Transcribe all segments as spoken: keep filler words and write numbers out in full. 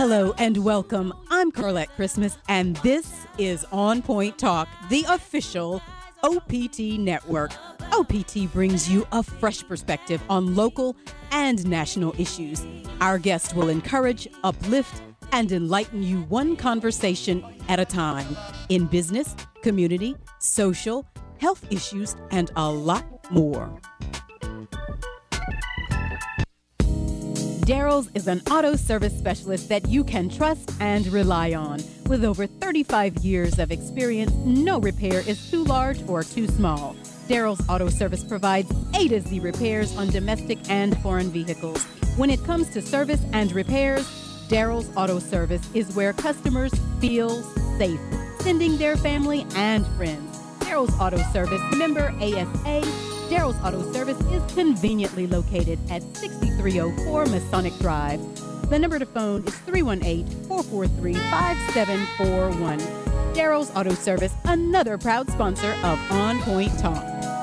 Hello and welcome. I'm Carlette Christmas, and this is On Point Talk, the official O P T network. O P T brings you a fresh perspective on local and national issues. Our guests will encourage, uplift, and enlighten you one conversation at a time in business, community, social, health issues, and a lot more. Daryl's is an auto service specialist that you can trust and rely on. With over thirty-five years of experience, no repair is too large or too small. Daryl's Auto Service provides A to Z repairs on domestic and foreign vehicles. When it comes to service and repairs, Daryl's Auto Service is where customers feel safe, sending their family and friends. Daryl's Auto Service, member A S A. Daryl's Auto Service is conveniently located at sixty-three oh four Masonic Drive. The number to phone is three one eight, four four three, five seven four one. Daryl's Auto Service, another proud sponsor of On Point Talk.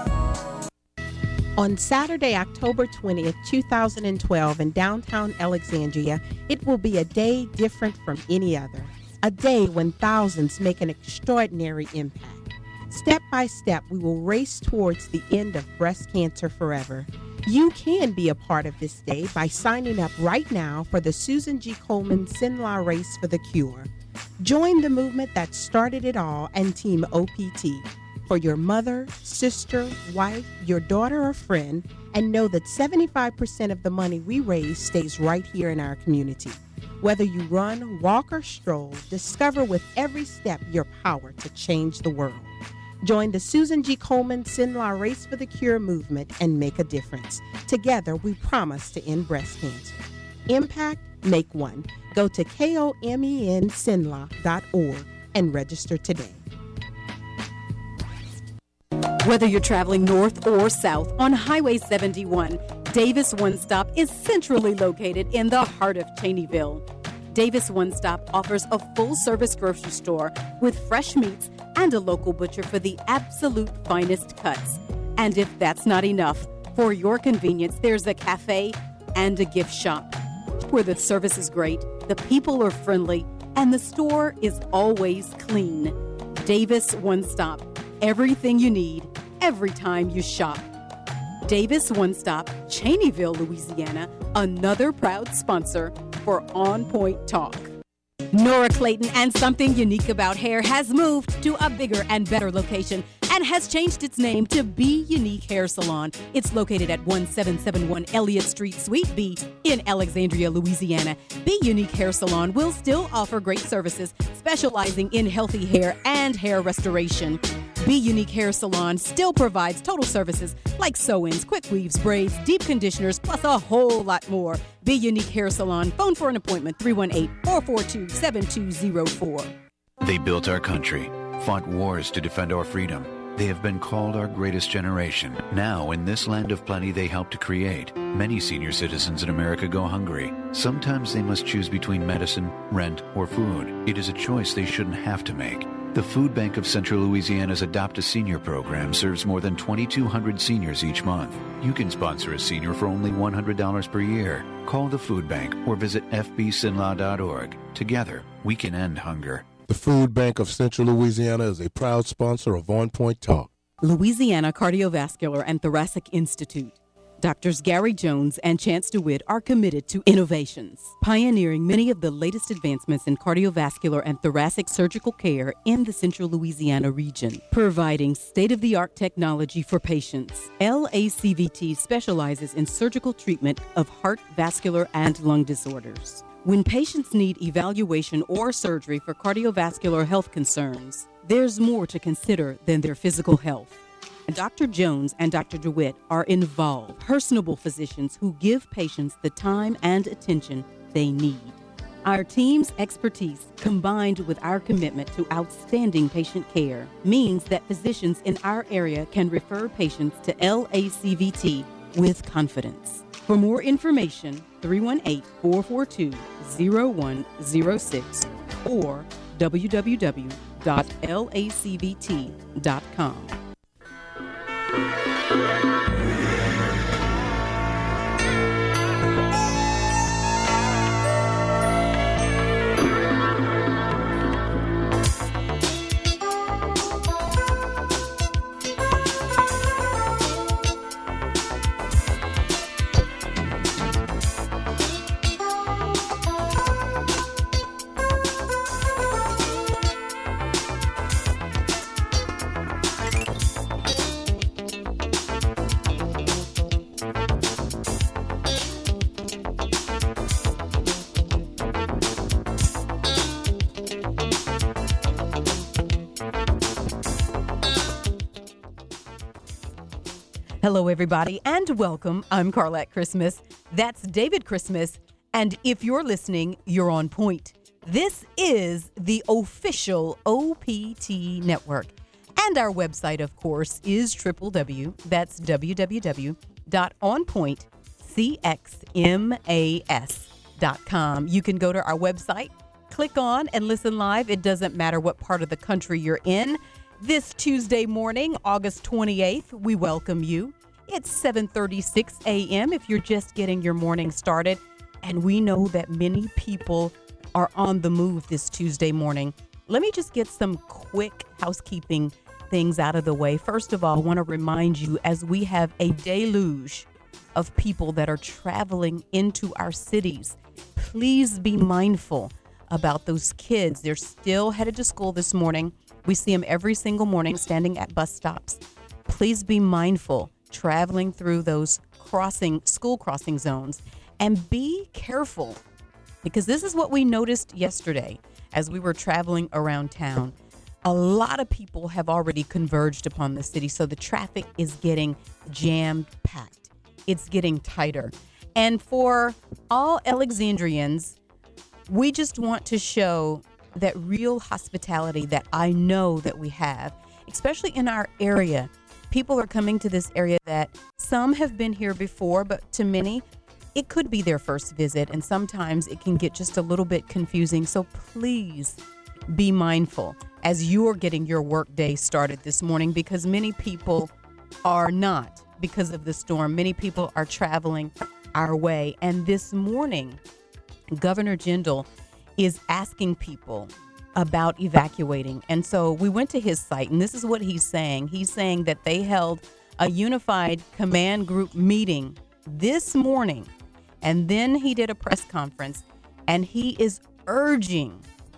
On Saturday, October twentieth, two thousand twelve, in downtown Alexandria, it will be a day different from any other. A day when thousands make an extraordinary impact. Step by step, we will race towards the end of breast cancer forever. You can be a part of this day by signing up right now for the Susan G. Komen Sinla Race for the Cure. Join the movement that started it all and Team O P T for your mother, sister, wife, your daughter, or friend, and know that seventy-five percent of the money we raise stays right here in our community. Whether you run, walk, or stroll, discover with every step your power to change the world. Join the Susan G. Komen Sinla Race for the Cure movement and make a difference. Together, we promise to end breast cancer. Impact, make one. Go to komen sinla dot org and register today. Whether you're traveling north or south on Highway seventy-one, Davis One Stop is centrally located in the heart of Cheneyville. Davis One Stop offers a full-service grocery store with fresh meats and a local butcher for the absolute finest cuts. And if that's not enough, for your convenience, there's a cafe and a gift shop where the service is great, the people are friendly, and the store is always clean. Davis One Stop. Everything you need, every time you shop. Davis One Stop, Cheneyville, Louisiana, another proud sponsor for On Point Talk. Nora Clayton and Something Unique About Hair has moved to a bigger and better location and has changed its name to Be Unique Hair Salon. It's located at one seven seven one Elliott Street, Suite B in Alexandria, Louisiana. Be Unique Hair Salon will still offer great services specializing in healthy hair and hair restoration. Be Unique Hair Salon still provides total services like sew-ins, quick weaves, braids, deep conditioners, plus a whole lot more. Be Unique Hair Salon. Phone for an appointment, three one eight, four four two, seven two zero four. They built our country, fought wars to defend our freedom. They have been called our greatest generation. Now, in this land of plenty they helped to create, many senior citizens in America go hungry. Sometimes they must choose between medicine, rent, or food. It is a choice they shouldn't have to make. The Food Bank of Central Louisiana's Adopt a Senior program serves more than twenty-two hundred seniors each month. You can sponsor a senior for only one hundred dollars per year. Call the Food Bank or visit f b sinla dot org. Together, we can end hunger. The Food Bank of Central Louisiana is a proud sponsor of On Point Talk. Louisiana Cardiovascular and Thoracic Institute. Doctors Gary Jones and Chance DeWitt are committed to innovations, pioneering many of the latest advancements in cardiovascular and thoracic surgical care in the Central Louisiana region, providing state-of-the-art technology for patients. L A C V T specializes in surgical treatment of heart, vascular, and lung disorders. When patients need evaluation or surgery for cardiovascular health concerns, there's more to consider than their physical health. Doctor Jones and Doctor DeWitt are involved, personable physicians who give patients the time and attention they need. Our team's expertise, combined with our commitment to outstanding patient care, means that physicians in our area can refer patients to L A C V T with confidence. For more information, three one eight, four four two, zero one zero six or w w w dot l a c v t dot com. Hello, everybody, and welcome. I'm Carlette Christmas. That's David Christmas. And if you're listening, you're on point. This is the official O P T network. And our website, of course, is w w w. That's w w w dot on point c x m a s dot com. You can go to our website, click on and listen live. It doesn't matter what part of the country you're in. This Tuesday morning, August twenty-eighth, we welcome you. It's seven thirty-six a.m. if you're just getting your morning started. And we know that many people are on the move this Tuesday morning. Let me just get some quick housekeeping things out of the way. First of all, I want to remind you, as we have a deluge of people that are traveling into our cities, please be mindful about those kids. They're still headed to school this morning. We see them every single morning standing at bus stops. Please be mindful traveling through those crossing school crossing zones, and be careful, because this is what we noticed yesterday as we were traveling around town. A lot of people have already converged upon the city, so the traffic is getting jam packed. It's getting tighter. And for all Alexandrians, we just want to show that real hospitality that I know that we have, especially in our area. People are coming to this area that some have been here before, but to many, it could be their first visit, and sometimes it can get just a little bit confusing. So please be mindful as you're getting your work day started this morning, because many people are not because of the storm. Many people are traveling our way. And this morning, Governor Jindal is asking people about evacuating. And so we went to his site, and this is what he's saying. He's saying that they held a unified command group meeting this morning, and then he did a press conference, and he is urging,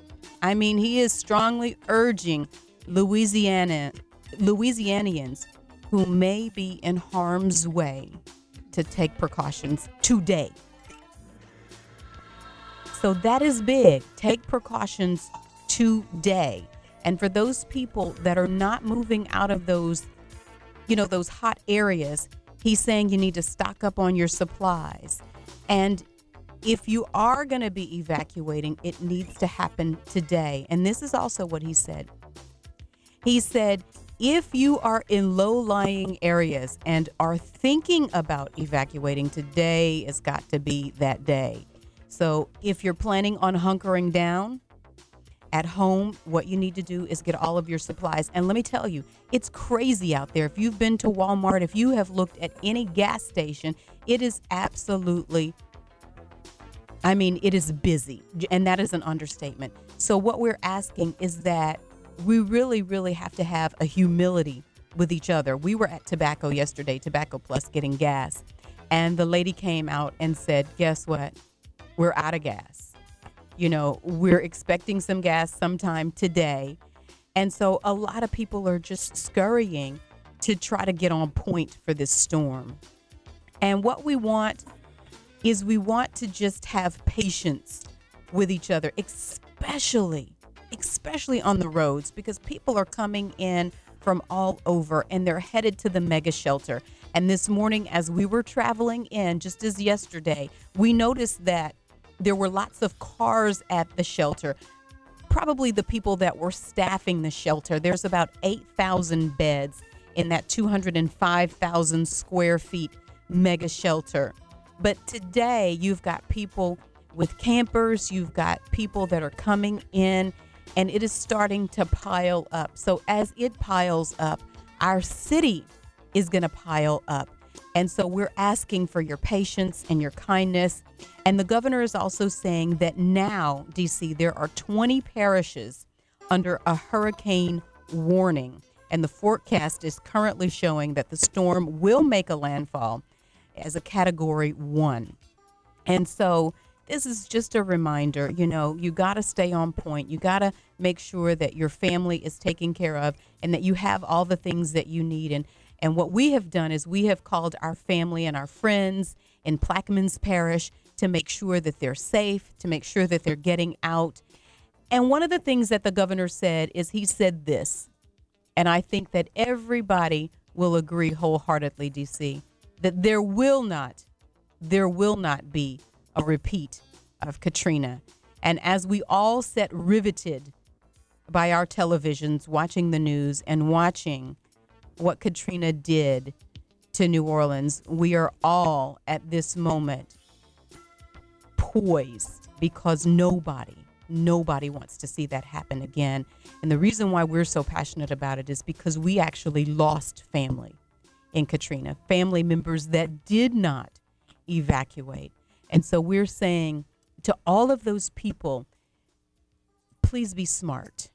I mean, he is strongly urging Louisiana, Louisianians who may be in harm's way to take precautions today. So that is big. Take precautions today. And for those people that are not moving out of those, you know, those hot areas, he's saying you need to stock up on your supplies. And if you are going to be evacuating, it needs to happen today. And this is also what he said. He said, if you are in low-lying areas and are thinking about evacuating, today has got to be that day. So if you're planning on hunkering down at home, what you need to do is get all of your supplies. And let me tell you, it's crazy out there. If you've been to Walmart, if you have looked at any gas station, it is absolutely, I mean, it is busy. And that is an understatement. So what we're asking is that we really, really have to have a humility with each other. We were at Tobacco yesterday, Tobacco Plus, getting gas. And the lady came out and said, guess what? We're out of gas. You know, we're expecting some gas sometime today. And so a lot of people are just scurrying to try to get on point for this storm. And what we want is we want to just have patience with each other, especially, especially on the roads, because people are coming in from all over and they're headed to the mega shelter. And this morning, as we were traveling in, just as yesterday, we noticed that there were lots of cars at the shelter, probably the people that were staffing the shelter. There's about eight thousand beds in that two hundred five thousand square feet mega shelter. But today you've got people with campers, you've got people that are coming in, and it is starting to pile up. So as it piles up, our city is going to pile up. And so we're asking for your patience and your kindness. And the governor is also saying that now, D C, there are twenty parishes under a hurricane warning. And the forecast is currently showing that the storm will make a landfall as a category one. And so this is just a reminder, you know, you got to stay on point. You got to make sure that your family is taken care of and that you have all the things that you need. And And what we have done is we have called our family and our friends in Plaquemines Parish to make sure that they're safe, to make sure that they're getting out. And one of the things that the governor said is he said this, and I think that everybody will agree wholeheartedly, D C, that there will not, there will not be a repeat of Katrina. And as we all sat riveted by our televisions, watching the news and watching what Katrina did to New Orleans, we are all at this moment poised because nobody, nobody wants to see that happen again. And the reason why we're so passionate about it is because we actually lost family in Katrina, family members that did not evacuate. And so we're saying to all of those people, please be smart.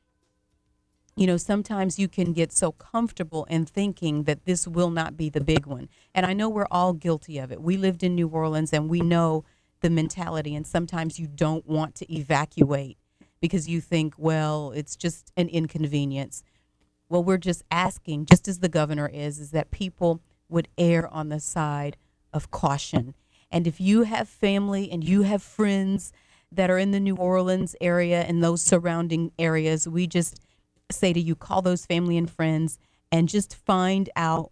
You know, sometimes you can get so comfortable in thinking that this will not be the big one. And I know we're all guilty of it. We lived in New Orleans and we know the mentality. And sometimes you don't want to evacuate because you think, well, it's just an inconvenience. Well, we're just asking, just as the governor is, is that people would err on the side of caution. And if you have family and you have friends that are in the New Orleans area and those surrounding areas, we just say to you, call those family and friends and just find out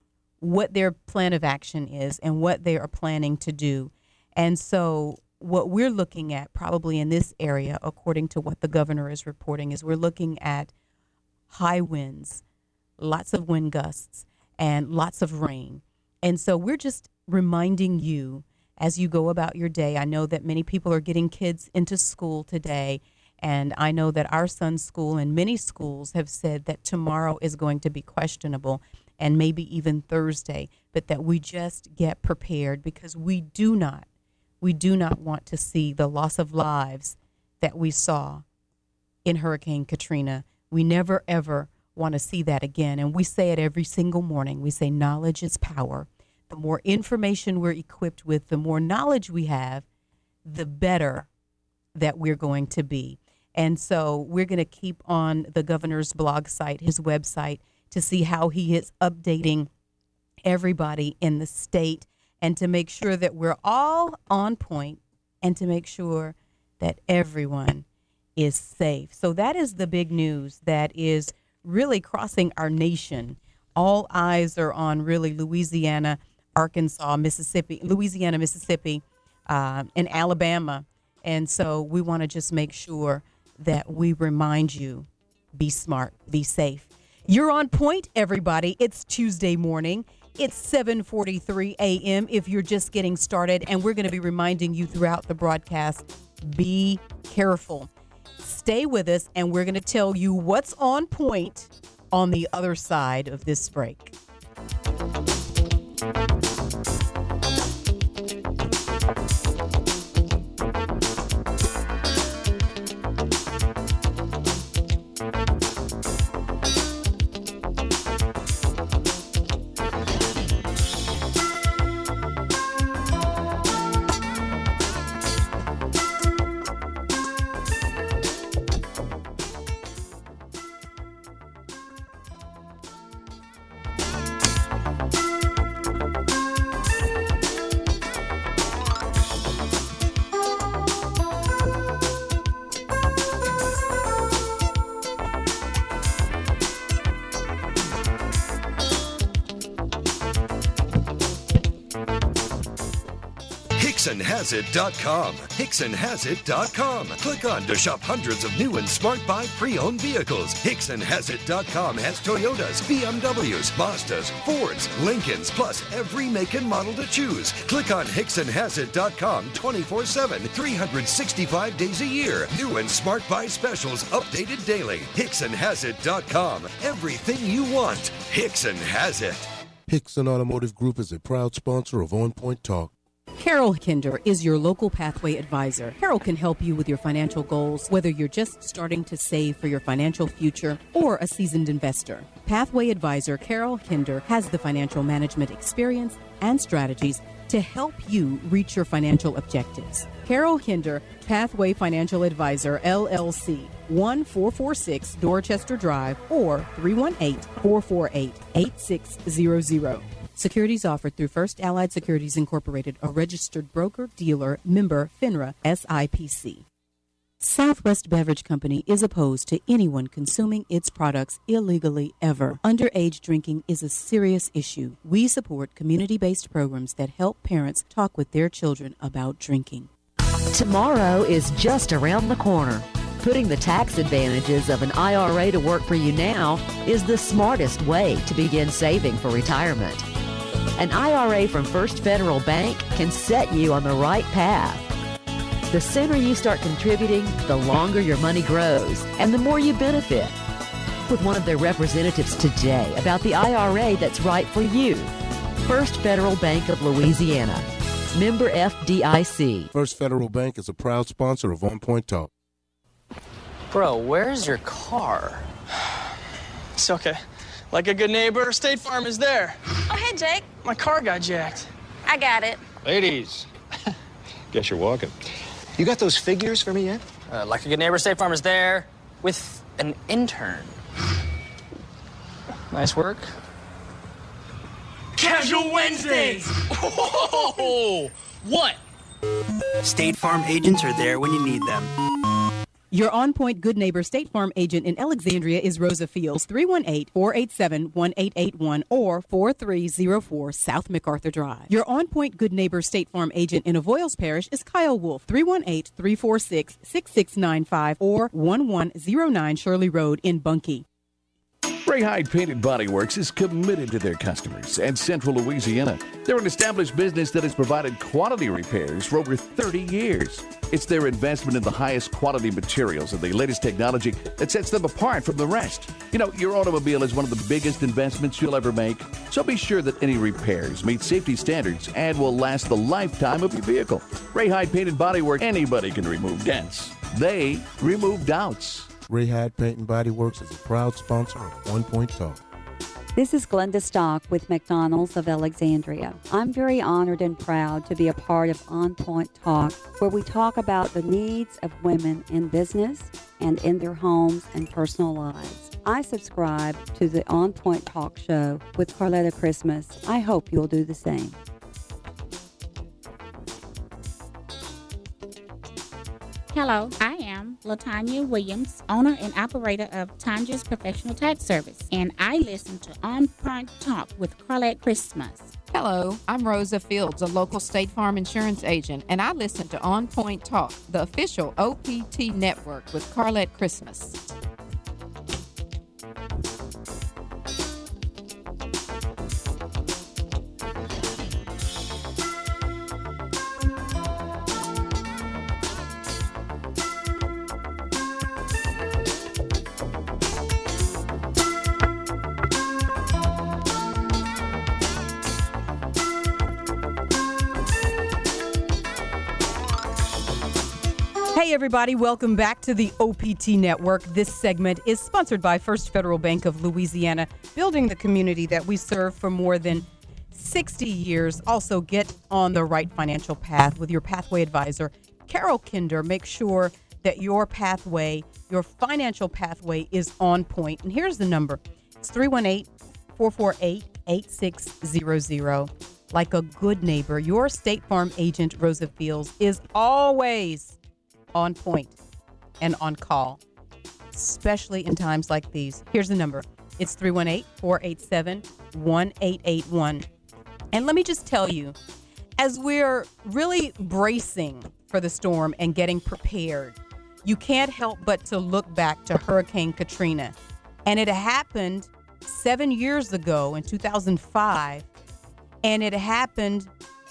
what their plan of action is and what they are planning to do. And so what we're looking at probably in this area, according to what the governor is reporting, is we're looking at high winds, lots of wind gusts, and lots of rain. And so we're just reminding you as you go about your day. I know that many people are getting kids into school today. And I know that our son's school and many schools have said that tomorrow is going to be questionable and maybe even Thursday, but that we just get prepared because we do not, we do not want to see the loss of lives that we saw in Hurricane Katrina. We never, ever want to see that again. And we say it every single morning. We say knowledge is power. The more information we're equipped with, the more knowledge we have, the better that we're going to be. And so we're going to keep on the governor's blog site, his website, to see how he is updating everybody in the state and to make sure that we're all on point and to make sure that everyone is safe. So that is the big news that is really crossing our nation. All eyes are on really Louisiana, Arkansas, Mississippi, Louisiana, Mississippi, uh, and Alabama. And so we want to just make sure that we remind you, be smart, be safe. You're on point, everybody. It's Tuesday morning. It's seven forty-three a.m. if you're just getting started, and we're going to be reminding you throughout the broadcast, be careful. Stay with us, and we're going to tell you what's on point on the other side of this break. Hickson Has It dot com. Hickson Has It dot com. Click on to shop hundreds of new and Smart Buy pre-owned vehicles. Hickson Has It dot com has Toyotas, B M Ws, Mazdas, Fords, Lincolns, plus every make and model to choose. Click on Hickson Has It dot com twenty-four seven, three hundred sixty-five days a year. New and Smart Buy specials updated daily. Hickson Has It dot com. Everything you want. Hickson has it. Hickson Automotive Group is a proud sponsor of On Point Talk. Carol Kinder is your local Pathway advisor. Carol can help you with your financial goals, whether you're just starting to save for your financial future or a seasoned investor. Pathway advisor Carol Kinder has the financial management experience and strategies to help you reach your financial objectives. Carol Kinder, Pathway Financial Advisor, L L C, one four four six Dorchester Drive or three one eight, four four eight, eight six zero zero. Securities offered through First Allied Securities Incorporated, a registered broker, dealer, member, FINRA, S I P C. Southwest Beverage Company is opposed to anyone consuming its products illegally ever. Underage drinking is a serious issue. We support community-based programs that help parents talk with their children about drinking. Tomorrow is just around the corner. Putting the tax advantages of an I R A to work for you now is the smartest way to begin saving for retirement. An I R A from First Federal Bank can set you on the right path. The sooner you start contributing, the longer your money grows and the more you benefit. With one of their representatives today about the I R A that's right for you. First Federal Bank of Louisiana. Member F D I C. First Federal Bank is a proud sponsor of On Point Talk. Bro, where's your car? It's okay. Like a good neighbor, State Farm is there. Oh, hey, Jake. My car got jacked. I got it. Ladies, guess you're walking. You got those figures for me yet? Uh, like a good neighbor, State Farm is there with an intern. Nice work. Casual Wednesdays! Whoa! What? State Farm agents are there when you need them. Your on-point Good Neighbor State Farm agent in Alexandria is Rosa Fields, three one eight, four eight seven, one eight eight one or four three zero four South MacArthur Drive. Your on-point Good Neighbor State Farm agent in Avoyles Parish is Kyle Wolf, three one eight, three four six, six six nine five or one one zero nine Shirley Road in Bunkie. Ray Hyde Painted Body Works is committed to their customers and Central Louisiana. They're an established business that has provided quality repairs for over thirty years. It's their investment in the highest quality materials and the latest technology that sets them apart from the rest. You know, your automobile is one of the biggest investments you'll ever make, so be sure that any repairs meet safety standards and will last the lifetime of your vehicle. Ray Hyde Painted Body Works, anybody can remove dents. They remove doubts. Ray Hyde Paint and Body Works is a proud sponsor of One Point Talk. This is Glenda Stock with McDonald's of Alexandria. I'm very honored and proud to be a part of On Point Talk, where we talk about the needs of women in business and in their homes and personal lives. I subscribe to the On Point Talk show with Carletta Christmas. I hope you'll do the same. Hello, I am Latanya Williams, owner and operator of Tanya's Professional Tax Service, and I listen to On Point Talk with Carlette Christmas. Hello, I'm Rosa Fields, a local State Farm insurance agent, and I listen to On Point Talk, the official O P T network with Carlette Christmas. Hey everybody, welcome back to the O P T Network. This segment is sponsored by First Federal Bank of Louisiana, building the community that we serve for more than sixty years. Also, get on the right financial path with your pathway advisor, Carol Kinder. Make sure that your pathway, your financial pathway is on point. And here's the number. It's three one eight, four four eight, eight six zero zero. Like a good neighbor, your State Farm agent, Rosa Fields, is always on point and on call, especially in times like these. Here's the number. It's three one eight, four eight seven, one eight eight one. And let me just tell you, as we're really bracing for the storm and getting prepared, you can't help but to look back to Hurricane Katrina. And it happened seven years ago in two thousand five, and it happened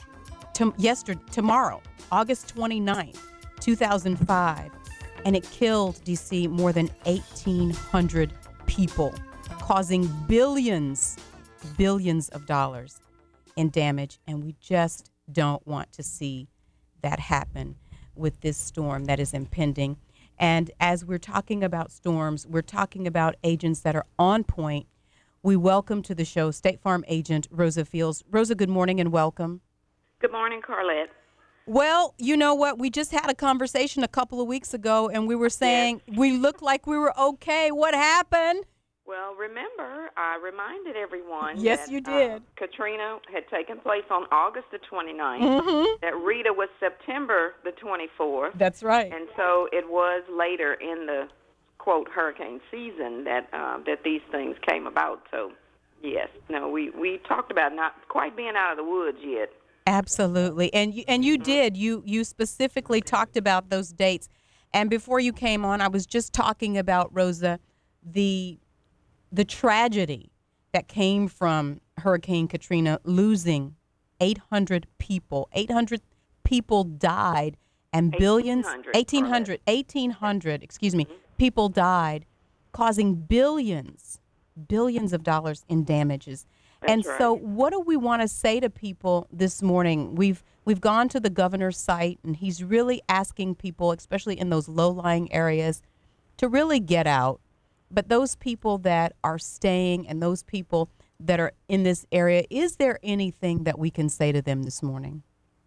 to yesterday, tomorrow, August twenty-ninth. two thousand five, and it killed, D C, more than eighteen hundred people, causing billions, billions of dollars in damage, and we just don't want to see that happen with this storm that is impending. And as we're talking about storms, we're talking about agents that are on point. We welcome to the show State Farm agent Rosa Fields. Rosa, good morning and welcome. Good morning, Carlette. Well, you know what? We just had a conversation a couple of weeks ago, and we were saying yes. we looked like we were okay. What happened? Well, remember, I reminded everyone Yes, that you did. Uh, Katrina had taken place on August the twenty-ninth, Mhm. that Rita was September the twenty-fourth. That's right. And so it was later in the, quote, hurricane season that uh, that these things came about. So, yes, no, we, we talked about not quite being out of the woods yet. Absolutely. And you, and you did. You you specifically talked about those dates. And before you came on, I was just talking about, Rosa, the the tragedy that came from Hurricane Katrina, losing eight hundred people. eight hundred people died, and billions, eighteen hundred, eighteen hundred, excuse me, people died, causing billions, billions of dollars in damages. That's and right. so what do we want to say to people this morning? We've we've gone to the governor's site, and he's really asking people, especially in those low-lying areas, to really get out. But those people that are staying and those people that are in this area, is there anything that we can say to them this morning?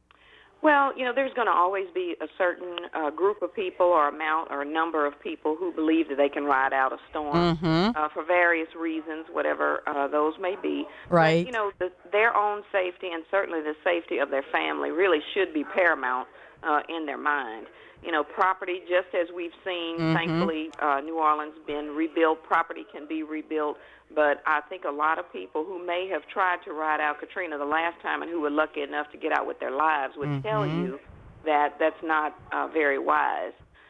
Well, you know, there's going to always be a certain uh, group of people or amount or number of people who believe that they can ride out a storm Mhm. uh, for various reasons, whatever uh, those may be. Right. But, you know, the, their own safety and certainly the safety of their family really should be paramount uh, in their mind. You know, property, just as we've seen, Mhm. thankfully, uh, New Orleans been rebuilt. Property can be rebuilt. But I think a lot of people who may have tried to ride out Katrina the last time and who were lucky enough to get out with their lives would tell Mhm. you that that's not uh, very wise.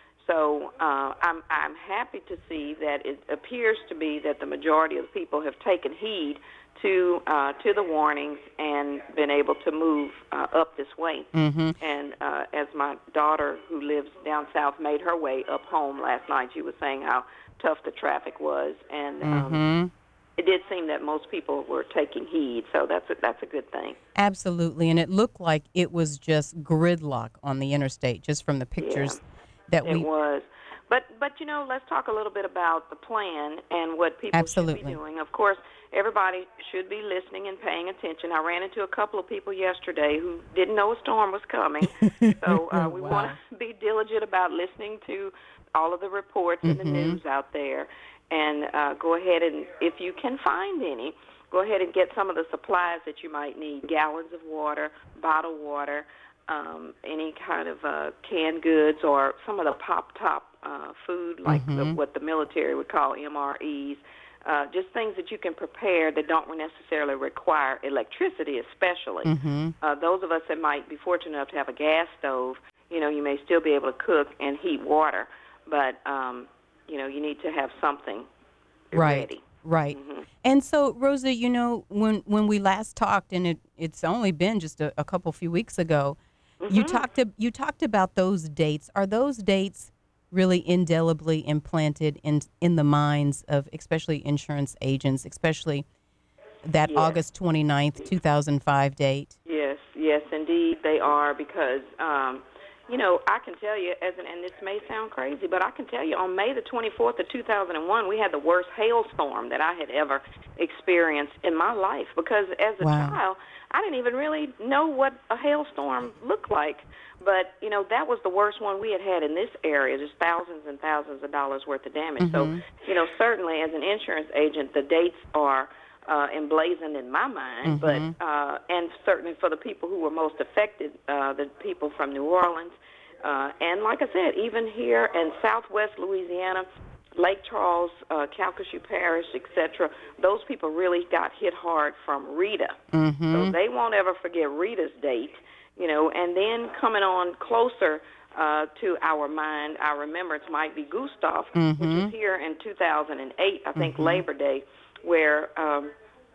So uh, I'm I'm happy to see that it appears to be that the majority of people have taken heed to uh, to the warnings and been able to move uh, up this way. Mhm. And uh, as my daughter, who lives down south, made her way up home last night, she was saying how tough the traffic was, and um, Mhm. it did seem that most people were taking heed. So that's a, that's a good thing. Absolutely. And it looked like it was just gridlock on the interstate, just from the pictures that It we was. But, but you know, let's talk a little bit about the plan and what people should Absolutely. be doing. Of course, everybody should be listening and paying attention. I ran into a couple of people yesterday who didn't know a storm was coming. So uh, we Wow. want to be diligent about listening to all of the reports and the Mhm. news out there. And uh, go ahead and, if you can find any, go ahead and get some of the supplies that you might need, gallons of water, bottled water, um, any kind of uh, canned goods, or some of the pop-top uh, food, like the, Mhm. what the military would call M R Es, uh, just things that you can prepare that don't necessarily require electricity, especially. Mhm. Uh, those of us that might be fortunate enough to have a gas stove, you know, you may still be able to cook and heat water, but, um, you know, you need to have something Right. ready. Right. Mhm. And so, Rosa, you know, when when we last talked, and it, it's only been just a, a couple few weeks ago, you Mhm. talked to, you talked about those dates. Are those dates really indelibly implanted in in the minds of especially insurance agents, especially that Yes. August twenty-ninth, two thousand five date? Yes, yes, indeed they are, because, um, you know, I can tell you, as an, and this may sound crazy, but I can tell you on May the twenty-fourth of two thousand one, we had the worst hailstorm that I had ever experienced in my life, because as a Wow. child, I didn't even really know what a hailstorm looked like. But, you know, that was the worst one we had had in this area, just thousands and thousands of dollars worth of damage. So, Mhm. you know, certainly as an insurance agent, the dates are uh, emblazoned in my mind, Mhm. but uh, and certainly for the people who were most affected, uh, the people from New Orleans, uh, and like I said, even here in Southwest Louisiana, Lake Charles, uh, Calcasieu Parish, et cetera, those people really got hit hard from Rita. Mhm. So they won't ever forget Rita's date, you know, and then coming on closer uh, to our mind, our remembrance might be Gustav, which Mhm. was here in two thousand eight, I think Mhm. Labor Day, where um,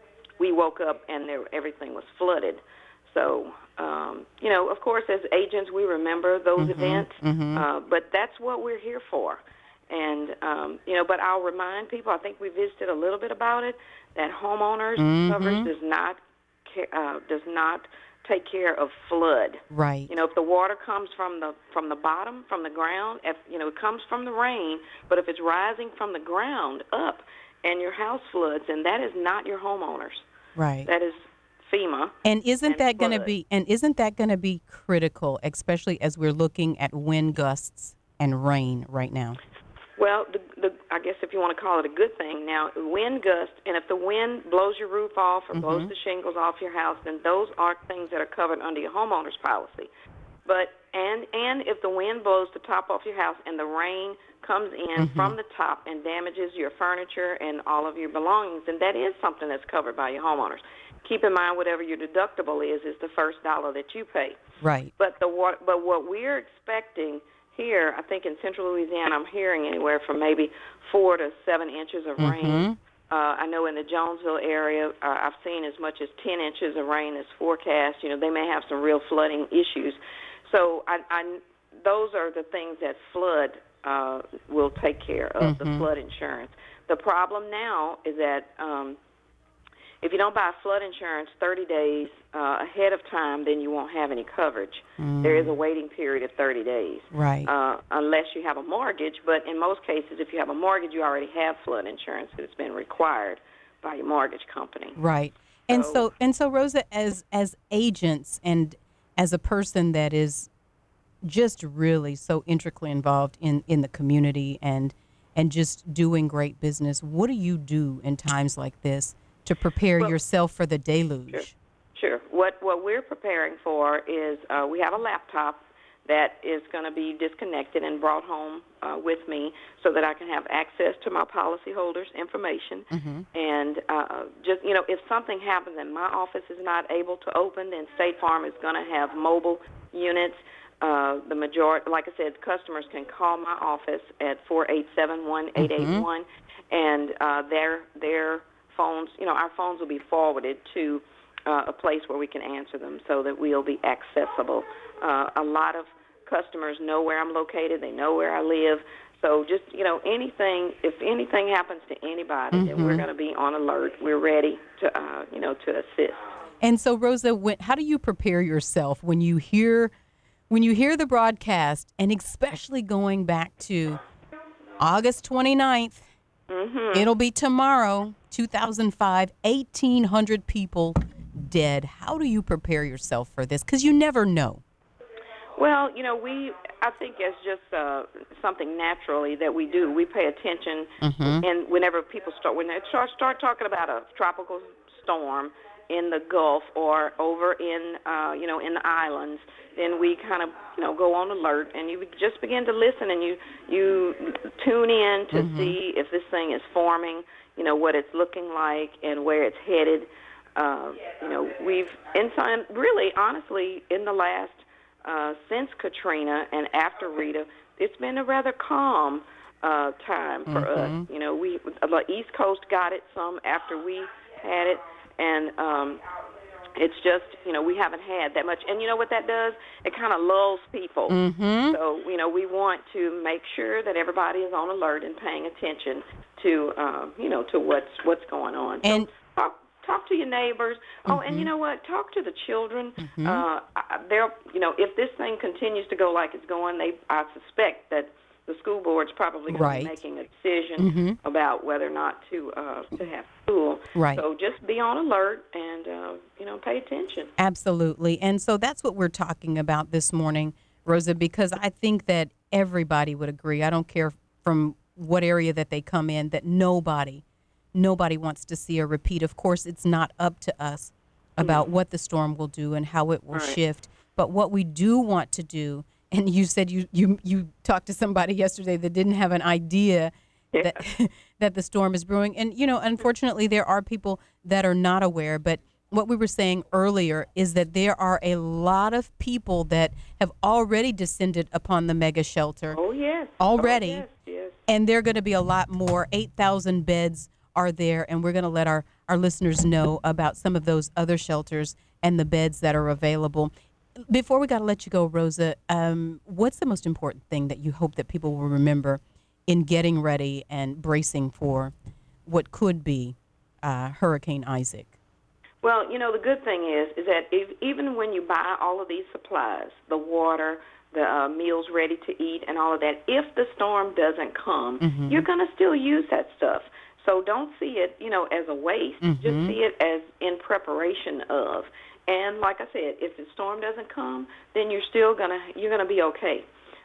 we woke up and there, everything was flooded. So, um, you know, of course, as agents, we remember those Mhm. events, Mhm. uh, but that's what we're here for. And, um, you know, but I'll remind people, I think we visited a little bit about it, that homeowners Mhm. coverage does not ca- uh, does not take care of flood. Right. You know, if the water comes from the from the bottom, from the ground, if you know it comes from the rain, but if it's rising from the ground up and your house floods, and that is not your homeowners. Right. That is FEMA. And isn't and that going to flood. be and isn't that going to be critical, especially as we're looking at wind gusts and rain right now? Well, the, the, I guess if you want to call it a good thing, now wind gust, and if the wind blows your roof off or Mhm. blows the shingles off your house, then those are things that are covered under your homeowner's policy. But and and if the wind blows the top off your house and the rain comes in Mhm. from the top and damages your furniture and all of your belongings, then that is something that's covered by your homeowners. Keep in mind whatever your deductible is is the first dollar that you pay. Right. But the what but what we're expecting here, I think in Central Louisiana, I'm hearing anywhere from maybe four to seven inches of rain. Mhm. Uh, I know in the Jonesville area, uh, I've seen as much as ten inches of rain as forecast. You know, they may have some real flooding issues. So I, I, those are the things that flood uh, will take care of, the Mhm. flood insurance. The problem now is that um, if you don't buy flood insurance thirty days uh, ahead of time, then you won't have any coverage. Mm. There is a waiting period of thirty days. Right. Uh, unless you have a mortgage, but in most cases, if you have a mortgage, you already have flood insurance that's been required by your mortgage company. Right. And so and so Rosa, as as agents and as a person that is just really so intricately involved in, in the community and and just doing great business, what do you do in times like this to prepare Well, yourself for the deluge? Sure. Sure. What what we're preparing for is uh, we have a laptop that is going to be disconnected and brought home uh, with me so that I can have access to my policyholders' information. Mm-hmm. And uh, just, you know, if something happens and my office is not able to open, then State Farm is going to have mobile units. Uh, the majority, like I said, customers can call my office at four eight seven, one eight eight one, mm-hmm. and uh, their their phones, you know, our phones will be forwarded to uh, a place where we can answer them so that we'll be accessible. Uh, a lot of customers know where I'm located. They know where I live. So just, you know, anything, if anything happens to anybody, Mm-hmm. then we're going to be on alert. We're ready to, uh, you know, to assist. And so, Rosa, when, how do you prepare yourself when you hear when you hear the broadcast, and especially going back to August twenty-ninth, mm-hmm. it'll be tomorrow, two thousand five, eighteen hundred people dead. How do you prepare yourself for this? Because you never know. Well, you know, we, I think it's just uh, something naturally that we do. We pay attention, mm-hmm. and whenever people start, when they start, start talking about a tropical storm in the Gulf or over in, uh, you know, in the islands, then we kind of, you know, go on alert, and you just begin to listen, and you you tune in to mm-hmm. see if this thing is forming, you know, what it's looking like and where it's headed. Uh, you know, we've, in time, really, honestly, in the last, uh, since Katrina and after Rita, it's been a rather calm uh, time for mm-hmm. us. You know, we the East Coast got it some after we had it, and um, it's just, you know, we haven't had that much. And you know what that does? It kind of lulls people. Mm-hmm. So, you know, we want to make sure that everybody is on alert and paying attention to, um, you know, to what's what's going on. And so talk, talk to your neighbors. Mm-hmm. Oh, and you know what? Talk to the children. Mm-hmm. Uh, they're, you know, if this thing continues to go like it's going, they, I suspect that the school board's probably going right. to be making a decision mm-hmm. about whether or not to uh, to have school. Right. So just be on alert and, uh, you know, pay attention. Absolutely. And so that's what we're talking about this morning, Rosa, because I think that everybody would agree. I don't care from what area that they come in, that nobody, nobody wants to see a repeat. Of course, it's not up to us about mm-hmm. what the storm will do and how it will right. shift. But what we do want to do, and you said you, you, you talked to somebody yesterday that didn't have an idea yeah. that that the storm is brewing. And, you know, unfortunately, there are people that are not aware. But what we were saying earlier is that there are a lot of people that have already descended upon the mega shelter. Oh, yes. Already. Oh, yes, yes. And there are going to be a lot more. eight thousand beds are there. And we're going to let our, our listeners know about some of those other shelters and the beds that are available. Before we got to let you go, Rosa, um, what's the most important thing that you hope that people will remember in getting ready and bracing for what could be uh, Hurricane Isaac? Well, you know, the good thing is is that if, even when you buy all of these supplies, the water, the uh, meals ready to eat, and all of that, if the storm doesn't come, mm-hmm. you're going to still use that stuff. So don't see it, you know, as a waste. Mm-hmm. Just see it as in preparation of. And like I said, if the storm doesn't come, then you're still gonna you're gonna be okay.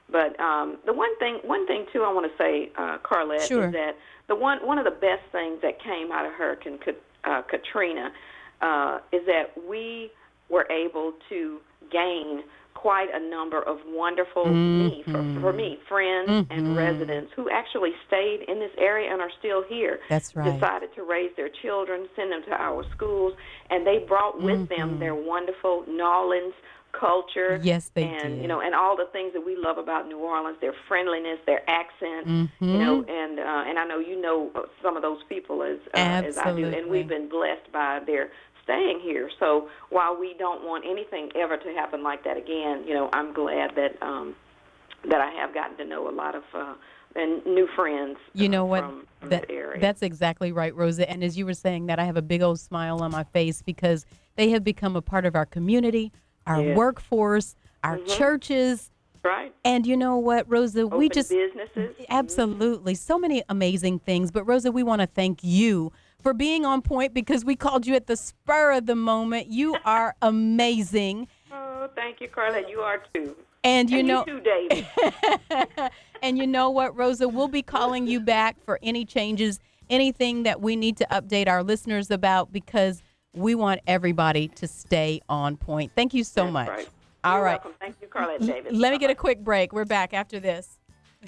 But um, the one thing, one thing too, I want to say, uh, Carlette, Sure. is that the one one of the best things that came out of Hurricane uh, Katrina uh, is that we were able to gain quite a number of wonderful, Mm-hmm. me, for, for me, friends Mm-hmm. and residents who actually stayed in this area and are still here. That's right. Decided to raise their children, send them to our schools, and they brought with Mm-hmm. them their wonderful Nolans culture. Yes, they and, did. you know, and all the things that we love about New Orleans, their friendliness, their accent, Mm-hmm. you know, and uh, and I know you know some of those people as uh, as I do, and Absolutely. we've been blessed by their staying here. So while we don't want anything ever to happen like that again, you know, I'm glad that um, that I have gotten to know a lot of uh, and new friends. You know uh, what? From, from that, that area. That's exactly right, Rosa. And as you were saying that, I have a big old smile on my face because they have become a part of our community, our Yes. workforce, our Mhm. churches. Right. And you know what, Rosa? we Open just businesses. absolutely so many amazing things. But Rosa, we want to thank you for being on point because we called you at the spur of the moment. You are amazing. Oh, thank you, Carla. You are too. And you and know, you too, David. and you know what, Rosa, we'll be calling you back for any changes, anything that we need to update our listeners about because we want everybody to stay on point. Thank you so That's much. right. All You're right. welcome. Thank you, Carla and David. Let me get a quick break. We're back after this.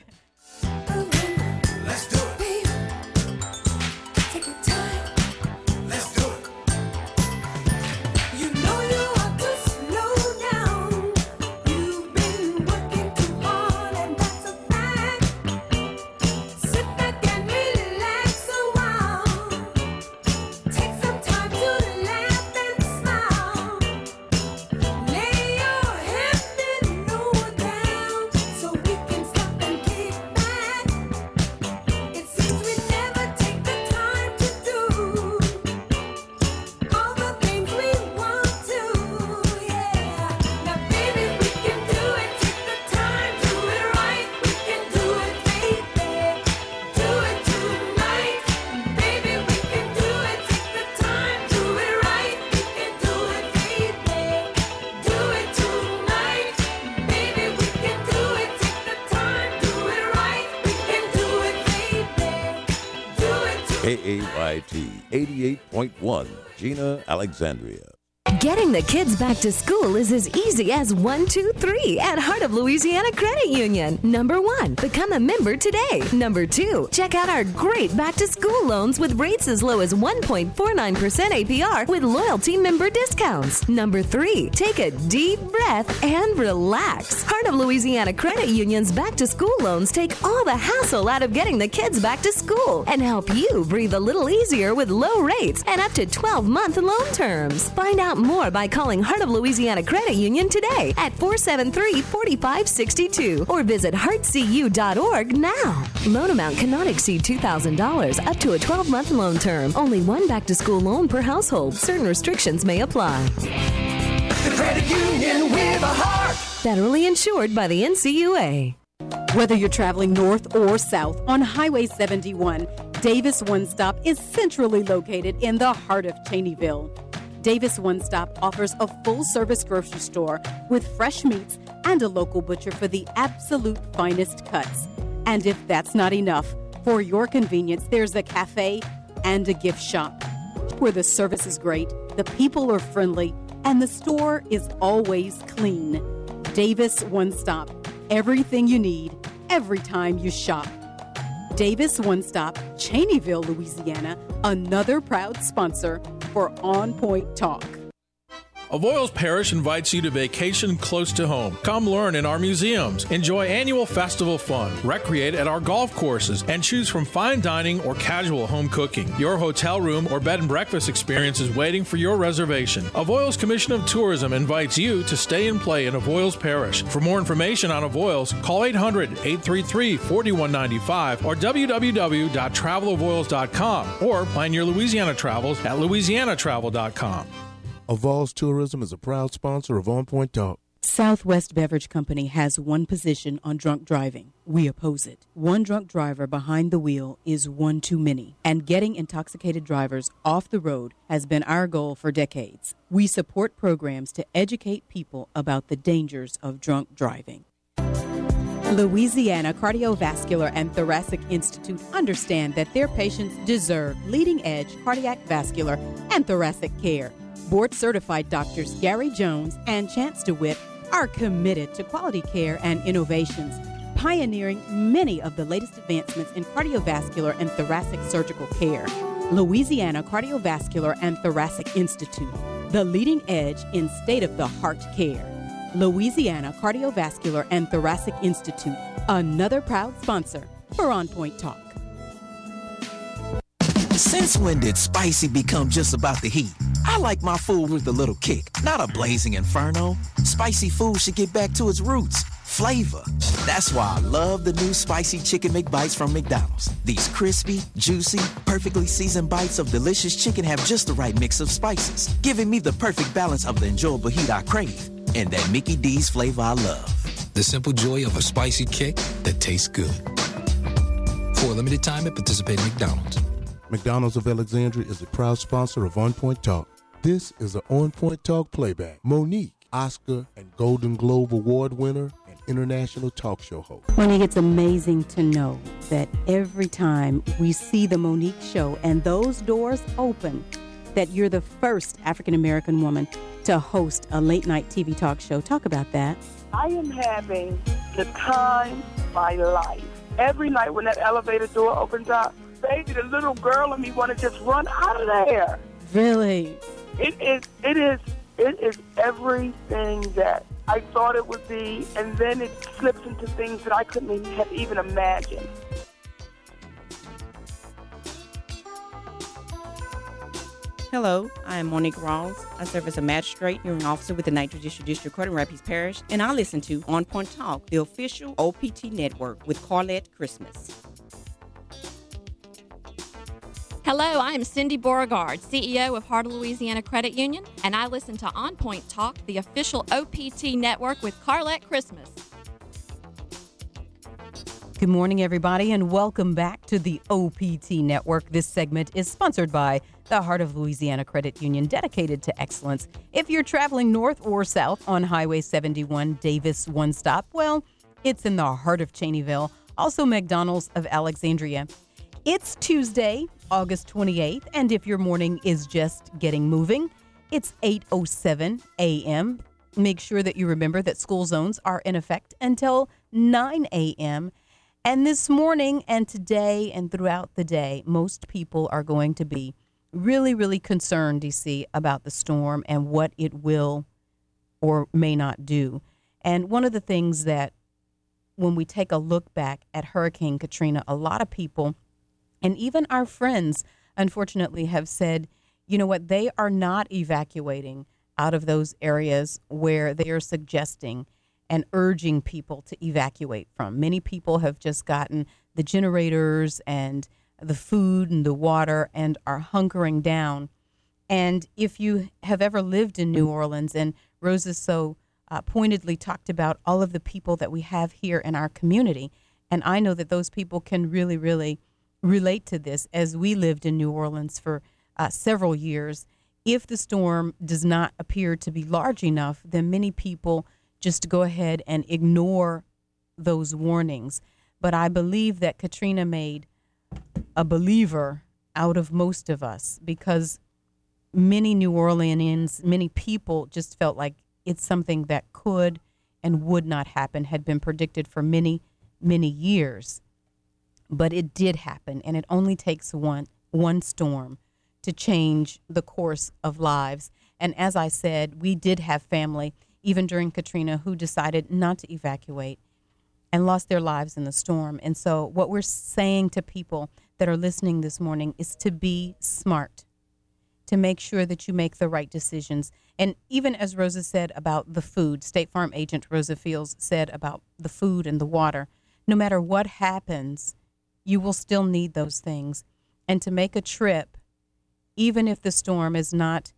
Let's do it. Take your time. Let's do it. You know you have to slow down. You've been working too hard, and that's a fact. Sit back and relax a while. Take some time to laugh and smile. Lay your head and lower down so we can stop and kick back. It seems we never take the time to do all the things we want to, yeah. Now, baby, we can do it. Take the time, do it right. We can do it, baby. Do it tonight, baby. We can do it. Take the time, do it right. We can do it, baby. Do it tonight, baby. We can do it. Take the time, do it right. We can do it, baby. Do it tonight. K A Y T eighty-eight point one, Gina, Alexandria. Getting the kids back to school is as easy as one, two, three at Heart of Louisiana Credit Union. Number one, become a member today. Number two, check out our great back to school loans with rates as low as one point four nine percent A P R with loyalty member discounts. Number three, take a deep breath and relax. Heart of Louisiana Credit Union's back to school loans take all the hassle out of getting the kids back to school and help you breathe a little easier with low rates and up to twelve month loan terms. Find out more by calling Heart of Louisiana Credit Union today at four seven three, four five six two or visit heart c u dot org now. Loan amount cannot exceed two thousand dollars up to a twelve month loan term. Only one back-to-school loan per household. Certain restrictions may apply. The credit union with a heart. Federally insured by the N C U A. Whether you're traveling north or south on Highway seventy-one, Davis One Stop is centrally located in the heart of Cheneyville. Davis One Stop offers a full-service grocery store with fresh meats and a local butcher for the absolute finest cuts. And if that's not enough, for your convenience, there's a cafe and a gift shop where the service is great, the people are friendly, and the store is always clean. Davis One Stop. Everything you need, every time you shop. Davis One Stop, Cheneyville, Louisiana, another proud sponsor for On Point Talk. Avoyles Parish invites you to vacation close to home. Come learn in our museums, enjoy annual festival fun, recreate at our golf courses, and choose from fine dining or casual home cooking. Your hotel room or bed and breakfast experience is waiting for your reservation. Avoyles Commission of Tourism invites you to stay and play in Avoyles Parish. For more information on Avoyles, call eight hundred, eight three three, four one nine five or w w w dot travel avoyles dot com or plan your Louisiana travels at louisiana travel dot com. Avoyles Tourism is a proud sponsor of On Point Talk. Southwest Beverage Company has one position on drunk driving. We oppose it. One drunk driver behind the wheel is one too many, and getting intoxicated drivers off the road has been our goal for decades. We support programs to educate people about the dangers of drunk driving. Louisiana Cardiovascular and Thoracic Institute understand that their patients deserve leading-edge cardiac, vascular, and thoracic care. Board-certified doctors Gary Jones and Chance DeWitt are committed to quality care and innovations, pioneering many of the latest advancements in cardiovascular and thoracic surgical care. Louisiana Cardiovascular and Thoracic Institute, the leading edge in state-of-the-heart care. Louisiana Cardiovascular and Thoracic Institute, another proud sponsor for On Point Talk. Since when did spicy become just about the heat? I like my food with a little kick, not a blazing inferno. Spicy food should get back to its roots, flavor. That's why I love the new Spicy Chicken McBites from McDonald's. These crispy, juicy, perfectly seasoned bites of delicious chicken have just the right mix of spices, giving me the perfect balance of the enjoyable heat I crave and that Mickey D's flavor I love. The simple joy of a spicy kick that tastes good. For a limited time at participating McDonald's. McDonald's of Alexandria is a proud sponsor of On Point Talk. This is an On Point Talk playback. Monique, Oscar and Golden Globe Award winner and international talk show host. Monique, it's amazing to know that every time we see the Monique show and those doors open, that you're the first African-American woman to host a late-night T V talk show. Talk about that. I am having the time of my life. Every night when that elevator door opens up, baby, the little girl in me want to just run out of there. Really? It is, it is, it is everything that I thought it would be, and then it slips into things that I couldn't have even imagined. Hello, I am Monique Rawls. I serve as a magistrate hearing officer with the ninth Judicial District Court in Rapides Parish, and I listen to On Point Talk, the official O P T network with Carlette Christmas. Hello, I am Cindy Beauregard, C E O of Heart of Louisiana Credit Union, and I listen to On Point Talk, the official O P T network with Carlette Christmas. Good morning, everybody, and welcome back to the O P T Network. This segment is sponsored by the Heart of Louisiana Credit Union, dedicated to excellence. If you're traveling north or south on Highway seventy-one, Davis One Stop, well, it's in the heart of Cheneyville. Also, McDonald's of Alexandria. It's Tuesday, August twenty-eighth, and if your morning is just getting moving, it's eight oh seven a.m. Make sure that you remember that school zones are in effect until nine a.m., and this morning and today and throughout the day, most people are going to be really, really concerned, D C, about the storm and what it will or may not do. And one of the things that when we take a look back at Hurricane Katrina, a lot of people and even our friends, unfortunately, have said, you know what, they are not evacuating out of those areas where they are suggesting and urging people to evacuate from. Many people have just gotten the generators and the food and the water and are hunkering down. And if you have ever lived in New Orleans, and Rosa so uh, pointedly talked about all of the people that we have here in our community, and I know that those people can really, really relate to this, as we lived in New Orleans for uh, several years. If the storm does not appear to be large enough, then many people just go ahead and ignore those warnings. But I believe that Katrina made a believer out of most of us, because many New Orleanians, many people just felt like it's something that could and would not happen, had been predicted for many, many years. But it did happen, and it only takes one one storm to change the course of lives. And as I said, we did have family, even during Katrina, who decided not to evacuate and lost their lives in the storm. And so what we're saying to people that are listening this morning is to be smart, to make sure that you make the right decisions. And even as Rosa said about the food, State Farm agent Rosa Fields said about the food and the water, no matter what happens, you will still need those things. And to make a trip, even if the storm is not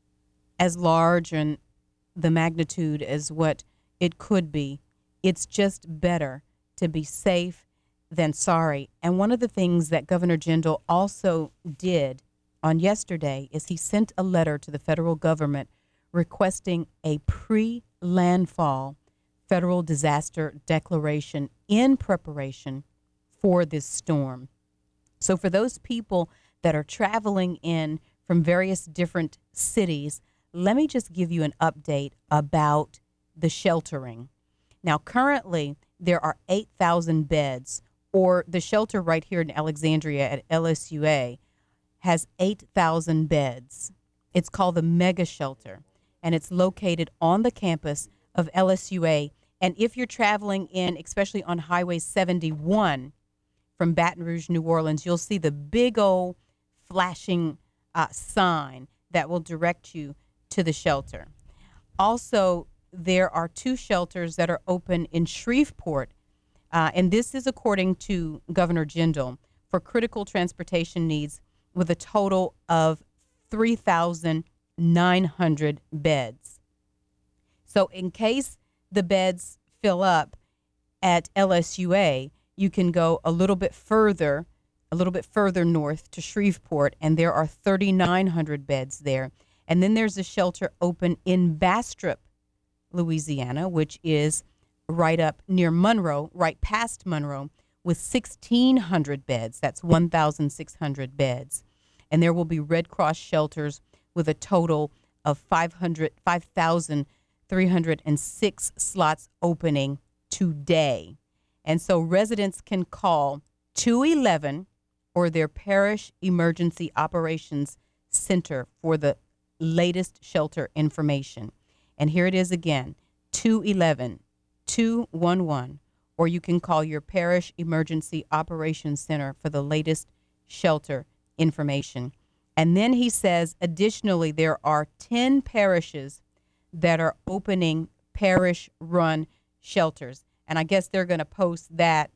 as large and the magnitude as what it could be, it's just better to be safe than sorry. And one of the things that Governor Jindal also did on yesterday is he sent a letter to the federal government requesting a pre-landfall federal disaster declaration in preparation for this storm. So for those people that are traveling in from various different cities, let me just give you an update about the sheltering. Now, currently, there are eight thousand beds, or the shelter right here in Alexandria at L S U A has eight thousand beds. It's called the Mega Shelter, and it's located on the campus of L S U A. And if you're traveling in, especially on Highway seventy-one from Baton Rouge, New Orleans, you'll see the big old flashing uh, sign that will direct you to the shelter. Also, there are two shelters that are open in Shreveport, uh, and this is according to Governor Jindal, for critical transportation needs with a total of three thousand nine hundred beds. So in case the beds fill up at L S U A, you can go a little bit further, a little bit further north to Shreveport, and there are three thousand nine hundred beds there. And then there's a shelter open in Bastrop, Louisiana, which is right up near Monroe, right past Monroe, with sixteen hundred beds. That's one thousand six hundred beds. And there will be Red Cross shelters with a total of five thousand three hundred six slots opening today. And so residents can call two one one or their Parish Emergency Operations Center for the latest shelter information. And here it is again, two one one, two one one, or you can call your Parish Emergency Operations Center for the latest shelter information. And then he says, additionally, there are ten parishes that are opening parish-run shelters. And I guess they're going to post that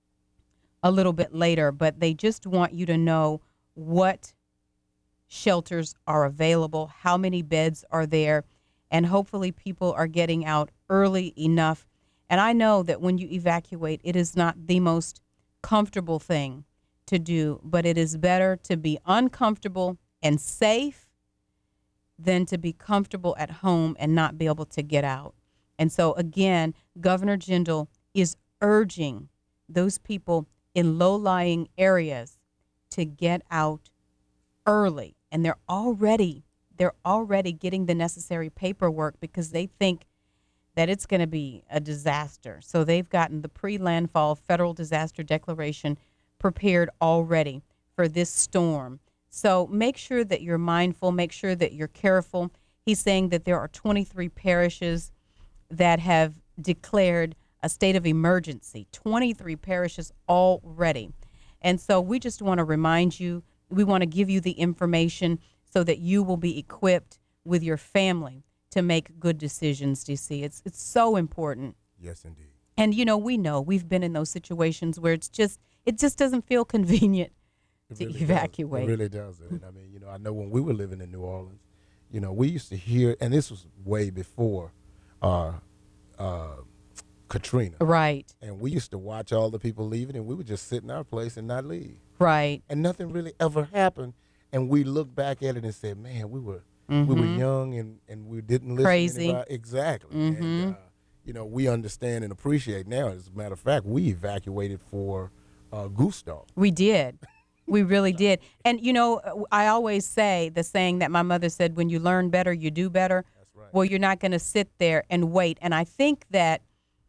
a little bit later, but they just want you to know what shelters are available, how many beds are there, and hopefully people are getting out early enough. And I know that when you evacuate, it is not the most comfortable thing to do, but it is better to be uncomfortable and safe than to be comfortable at home and not be able to get out. And so, again, Governor Jindal is urging those people in low-lying areas to get out early. And they're already they're already getting the necessary paperwork because they think that it's going to be a disaster. So they've gotten the pre-landfall federal disaster declaration prepared already for this storm. So make sure that you're mindful, make sure that you're careful. He's saying that there are twenty-three parishes that have declared a state of emergency, twenty-three parishes already. And so we just want to remind you, we want to give you the information so that you will be equipped with your family to make good decisions, D C. It's it's so important. Yes, indeed. And, you know, we know we've been in those situations where it's just, it just doesn't feel convenient It to really evacuate. Does. It really does. And I mean, you know, I know when we were living in New Orleans, you know, we used to hear, and this was way before uh, uh, Katrina. Right. And we used to watch all the people leaving, and we would just sit in our place and not leave. Right. And nothing really ever happened. And we look back at it and said, man, we were mm-hmm. we were young and, and we didn't listen Crazy. to anybody. Exactly. Mm-hmm. And, uh, you know, we understand and appreciate now. As a matter of fact, we evacuated for uh, Gustav. We did. We really did. And, you know, I always say the saying that my mother said, when you learn better, you do better. That's right. Well, you're not going to sit there and wait. And I think that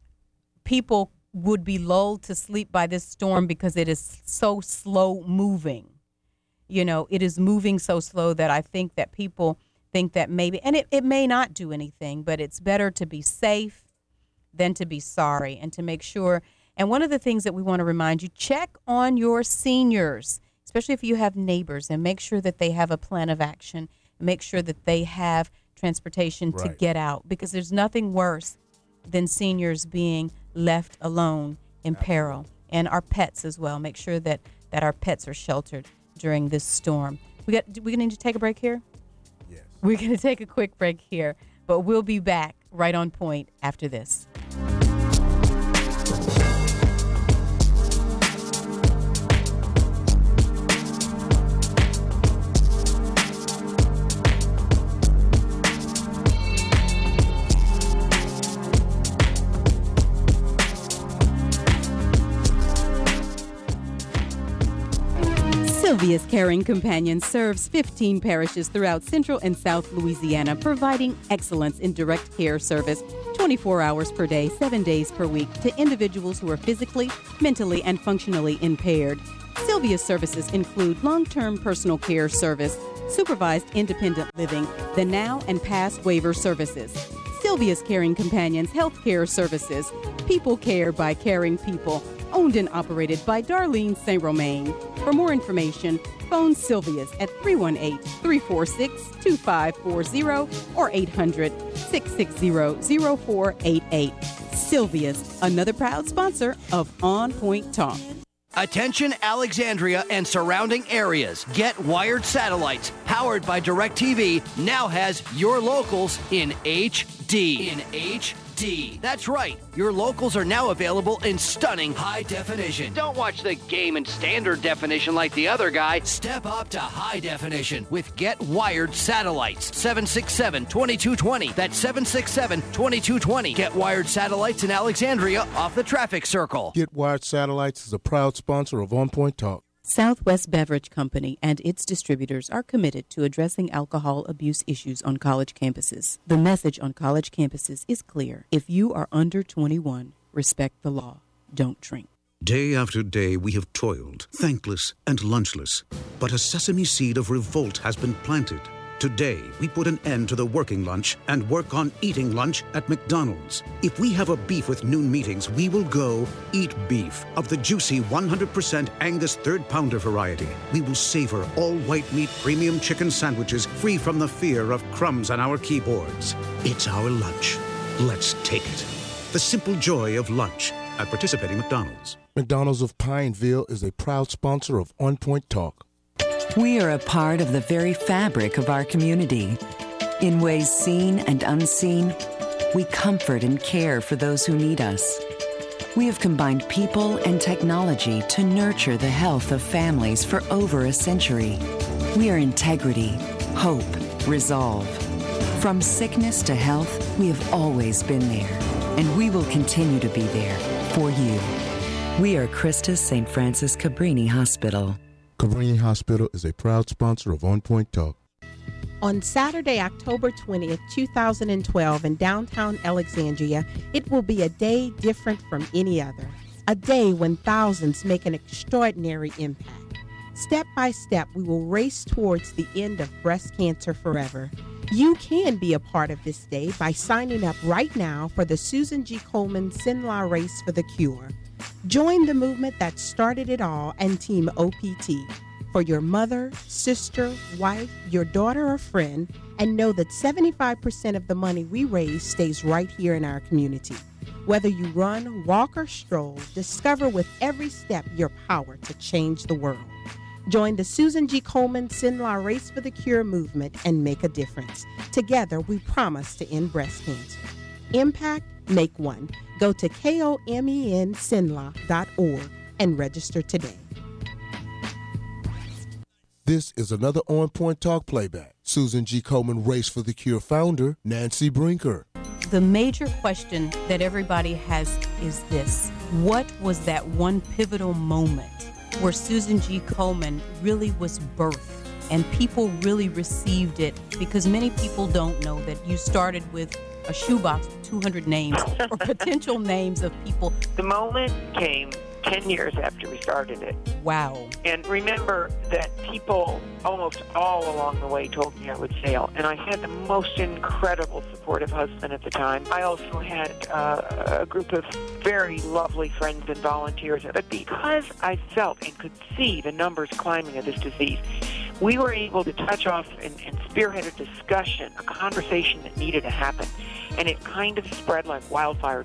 people would be lulled to sleep by this storm because it is so slow moving. You know, it is moving so slow that I think that people think that maybe, and it, it may not do anything, but it's better to be safe than to be sorry, and to make sure. And one of the things that we want to remind you, check on your seniors, especially if you have neighbors, and make sure that they have a plan of action. Make sure that they have transportation to Right. get out, because there's nothing worse than seniors being left alone in peril, and our pets as well. Make sure that, that our pets are sheltered during this storm. We got. We're going to take a break here? Yes. We're going to take a quick break here, but we'll be back right on point after this. Sylvia's Caring Companion serves fifteen parishes throughout Central and South Louisiana, providing excellence in direct care service twenty-four hours per day, seven days per week to individuals who are physically, mentally, and functionally impaired. Sylvia's services include long-term personal care service, supervised independent living, the now and past waiver services. Sylvia's Caring Companions Health Care Services, people care by caring people, owned and operated by Darlene Saint Romain. For more information, phone Sylvia's at three one eight, three four six, two five four zero or eight hundred, six six zero, zero four eight eight. Sylvia's, another proud sponsor of On Point Talk. Attention Alexandria and surrounding areas. Get Wired Satellites, powered by DirecTV, now has your locals in H D. In H D. That's right. Your locals are now available in stunning high definition. Don't watch the game in standard definition like the other guy. Step up to high definition with Get Wired Satellites. seven six seven, two two two zero. That's seven six seven, two two two zero. Get Wired Satellites in Alexandria off the traffic circle. Get Wired Satellites is a proud sponsor of On Point Talk. Southwest Beverage Company and its distributors are committed to addressing alcohol abuse issues on college campuses. The message on college campuses is clear. If you are under twenty-one, respect the law. Don't drink. Day after day we have toiled, thankless and lunchless. But a sesame seed of revolt has been planted. Today, we put an end to the working lunch and work on eating lunch at McDonald's. If we have a beef with noon meetings, we will go eat beef of the juicy one hundred percent Angus third pounder variety. We will savor all white meat premium chicken sandwiches free from the fear of crumbs on our keyboards. It's our lunch. Let's take it. The simple joy of lunch at participating McDonald's. McDonald's of Pineville is a proud sponsor of On Point Talk. We are a part of the very fabric of our community. In ways seen and unseen, we comfort and care for those who need us. We have combined people and technology to nurture the health of families for over a century. We are integrity, hope, resolve. From sickness to health, we have always been there, and we will continue to be there for you. We are Christus Saint Francis Cabrini Hospital. Cabrini Hospital is a proud sponsor of On Point Talk. On Saturday, October twentieth, two thousand twelve, in downtown Alexandria, it will be a day different from any other. A day when thousands make an extraordinary impact. Step by step, we will race towards the end of breast cancer forever. You can be a part of this day by signing up right now for the Susan G. Komen Sinla Race for the Cure. Join the movement that started it all and Team O P T. For your mother, sister, wife, your daughter, or friend, and know that seventy-five percent of the money we raise stays right here in our community. Whether you run, walk, or stroll, discover with every step your power to change the world. Join the Susan G. Komen Sinla Race for the Cure movement and make a difference. Together, we promise to end breast cancer. Impact, make one. Go to komen sinla dot org and register today. This is another On Point Talk playback. Susan G. Komen Race for the Cure founder, Nancy Brinker. The major question that everybody has is this: what was that one pivotal moment where Susan G. Komen really was birthed and people really received it? Because many people don't know that you started with a shoebox with two hundred names or potential names of people. The moment came ten years after we started it. Wow. And remember that people almost all along the way told me I would fail. And I had the most incredible supportive husband at the time. I also had uh, a group of very lovely friends and volunteers. But because I felt and could see the numbers climbing of this disease, we were able to touch off and, and spearhead a discussion, a conversation that needed to happen. And it kind of spread like wildfire.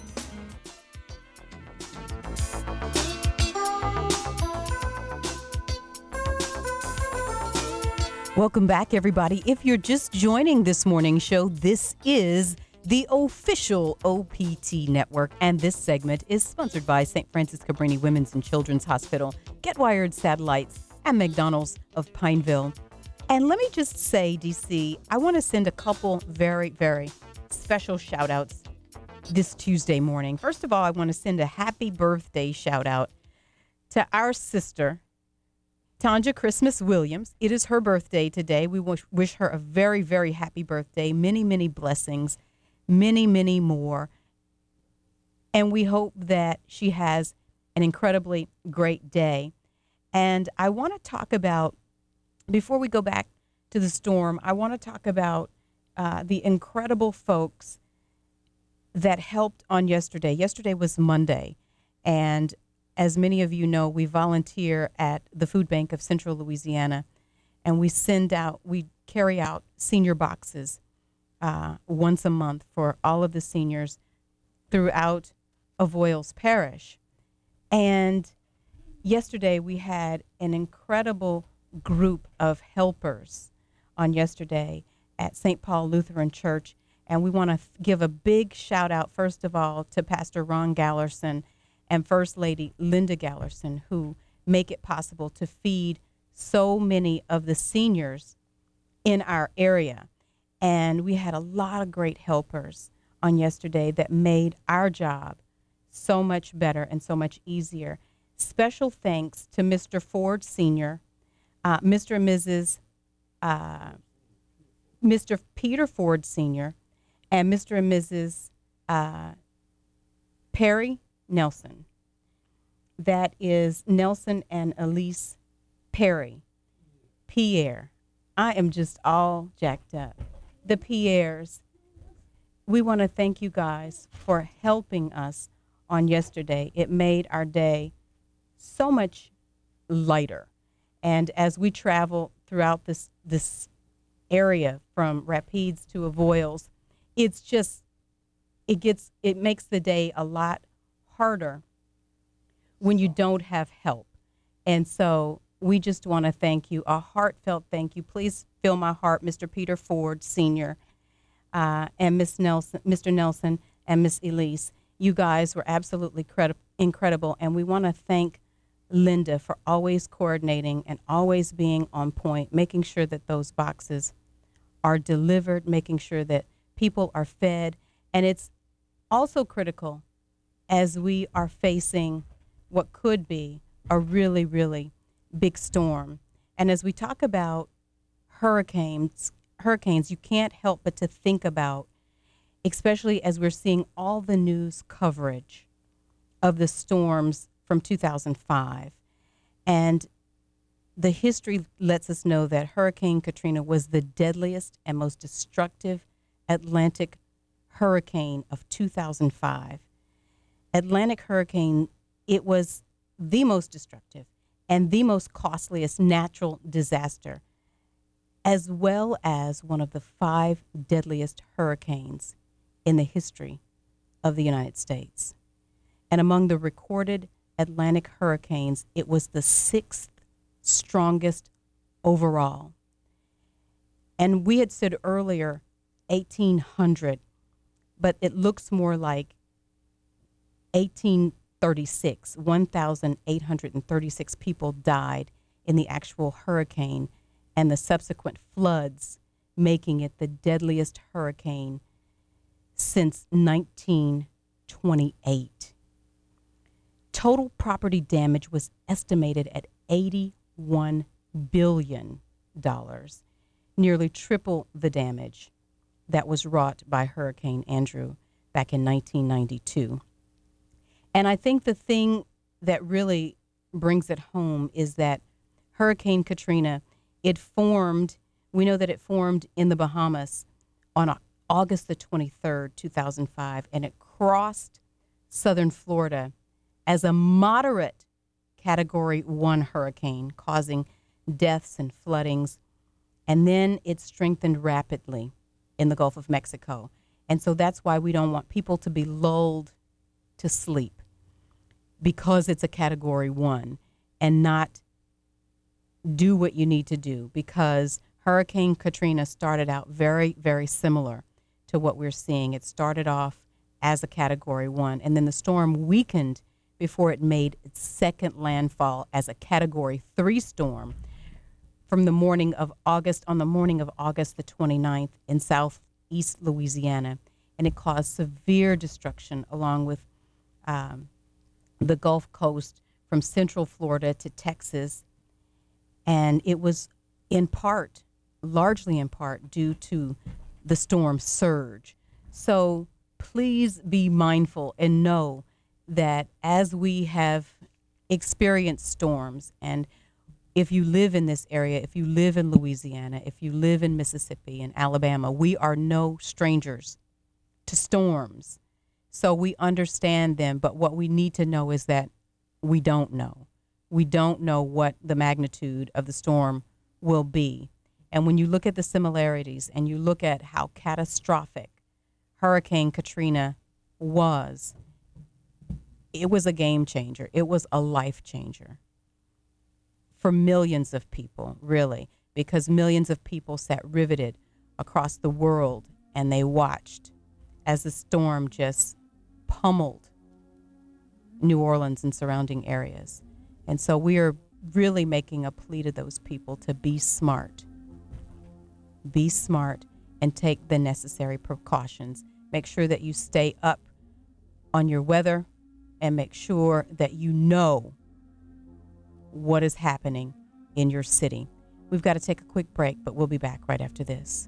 Welcome back, everybody. If you're just joining this morning's show, this is the official O P T Network, and this segment is sponsored by Saint Francis Cabrini Women's and Children's Hospital, Get Wired Satellites, and McDonald's of Pineville. And let me just say, D C, I want to send a couple very, very special shout-outs this Tuesday morning. First of all, I want to send a happy birthday shout-out to our sister, Tanja Christmas Williams. It is her birthday today. We wish, wish her a very, very happy birthday. Many, many blessings. Many, many more. And we hope that she has an incredibly great day. And I want to talk about, before we go back to the storm, I want to talk about uh, the incredible folks that helped on yesterday. Yesterday was Monday. And as many of you know, we volunteer at the Food Bank of Central Louisiana. And we send out, we carry out senior boxes uh, once a month for all of the seniors throughout Avoyelles Parish. And yesterday we had an incredible group of helpers on yesterday at Saint Paul Lutheran Church. And we want to give a big shout out, first of all, to Pastor Ron Gallerson and First Lady Linda Gallerson, who make it possible to feed so many of the seniors in our area. And we had a lot of great helpers on yesterday that made our job so much better and so much easier. Special thanks to Mister Ford Senior, uh, Mister and Missus Uh, Mister Peter Ford Senior, and Mister and Missus Uh, Perry Nelson. That is Nelson and Elise Perry. Pierre. I am just all jacked up. The Pierres. We want to thank you guys for helping us on yesterday. It made our day so much lighter. And as we travel throughout this this area from Rapides to Avoyelles, it's just, it gets, it makes the day a lot harder when you don't have help. And so we just want to thank you, a heartfelt thank you. Please fill my heart, Mister Peter Ford Senior, uh, and Miss Nelson, Mister Nelson and Miss Elise. You guys were absolutely credi- incredible, and we want to thank Linda for always coordinating and always being on point, making sure that those boxes are delivered, making sure that people are fed. And it's also critical as we are facing what could be a really, really big storm. And as we talk about hurricanes, hurricanes, you can't help but to think about, especially as we're seeing all the news coverage of the storms from two thousand five. And the history lets us know that Hurricane Katrina was the deadliest and most destructive Atlantic hurricane of two thousand five. Atlantic hurricane, it was the most destructive and the most costliest natural disaster, as well as one of the five deadliest hurricanes in the history of the United States. And among the recorded Atlantic hurricanes, it was the sixth strongest overall. And we had said earlier eighteen hundred, but it looks more like eighteen thirty-six. one thousand eight hundred thirty-six people died in the actual hurricane, and the subsequent floods making it the deadliest hurricane since nineteen twenty-eight. Total property damage was estimated at eighty-one billion dollars, nearly triple the damage that was wrought by Hurricane Andrew back in nineteen ninety-two. And I think the thing that really brings it home is that Hurricane Katrina, it formed, we know that it formed in the Bahamas on August the twenty-third, two thousand five, and it crossed southern Florida as a moderate Category one hurricane, causing deaths and floodings. And then it strengthened rapidly in the Gulf of Mexico. And so that's why we don't want people to be lulled to sleep, because it's a Category one, and not do what you need to do, because Hurricane Katrina started out very, very similar to what we're seeing. It started off as a Category one, and then the storm weakened before it made its second landfall as a Category three storm from the morning of August, on the morning of August the twenty-ninth in southeast Louisiana, and it caused severe destruction along with um, the Gulf Coast from central Florida to Texas. And it was in part, largely in part, due to the storm surge. So please be mindful and know that as we have experienced storms, and if you live in this area, if you live in Louisiana, if you live in Mississippi and Alabama, we are no strangers to storms. So we understand them, but what we need to know is that we don't know. We don't know what the magnitude of the storm will be. And when you look at the similarities and you look at how catastrophic Hurricane Katrina was, it was a game changer. It was a life changer for millions of people, really, because millions of people sat riveted across the world and they watched as the storm just pummeled New Orleans and surrounding areas. And so we are really making a plea to those people to be smart. Be smart and take the necessary precautions. Make sure that you stay up on your weather and make sure that you know what is happening in your city. We've got to take a quick break, but we'll be back right after this.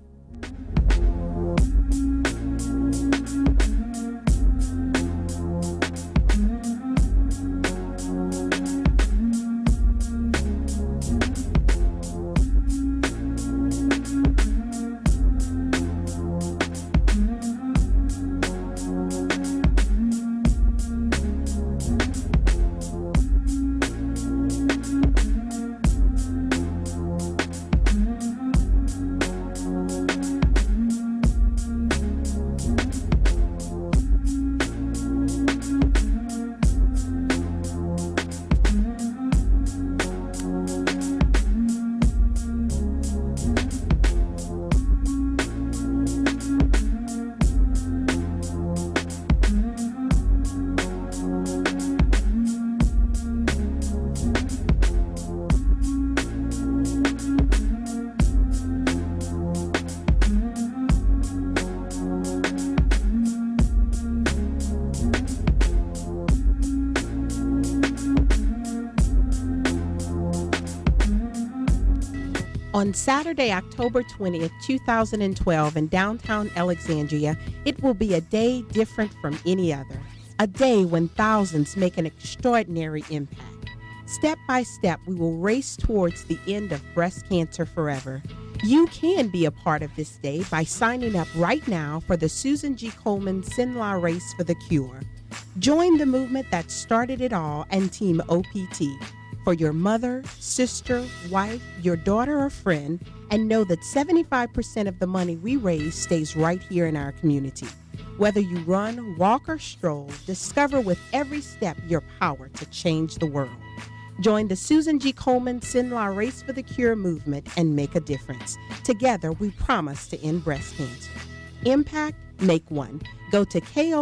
On Saturday, October twentieth, two thousand twelve, in downtown Alexandria, it will be a day different from any other. A day when thousands make an extraordinary impact. Step by step, we will race towards the end of breast cancer forever. You can be a part of this day by signing up right now for the Susan G. Komen Sinla Race for the Cure. Join the movement that started it all and Team O P T. For your mother, sister, wife, your daughter, or friend, and know that seventy-five percent of the money we raise stays right here in our community. Whether you run, walk, or stroll, discover with every step your power to change the world. Join the Susan G. Komen Sinla Race for the Cure movement and make a difference. Together, we promise to end breast cancer. Impact, make one. Go to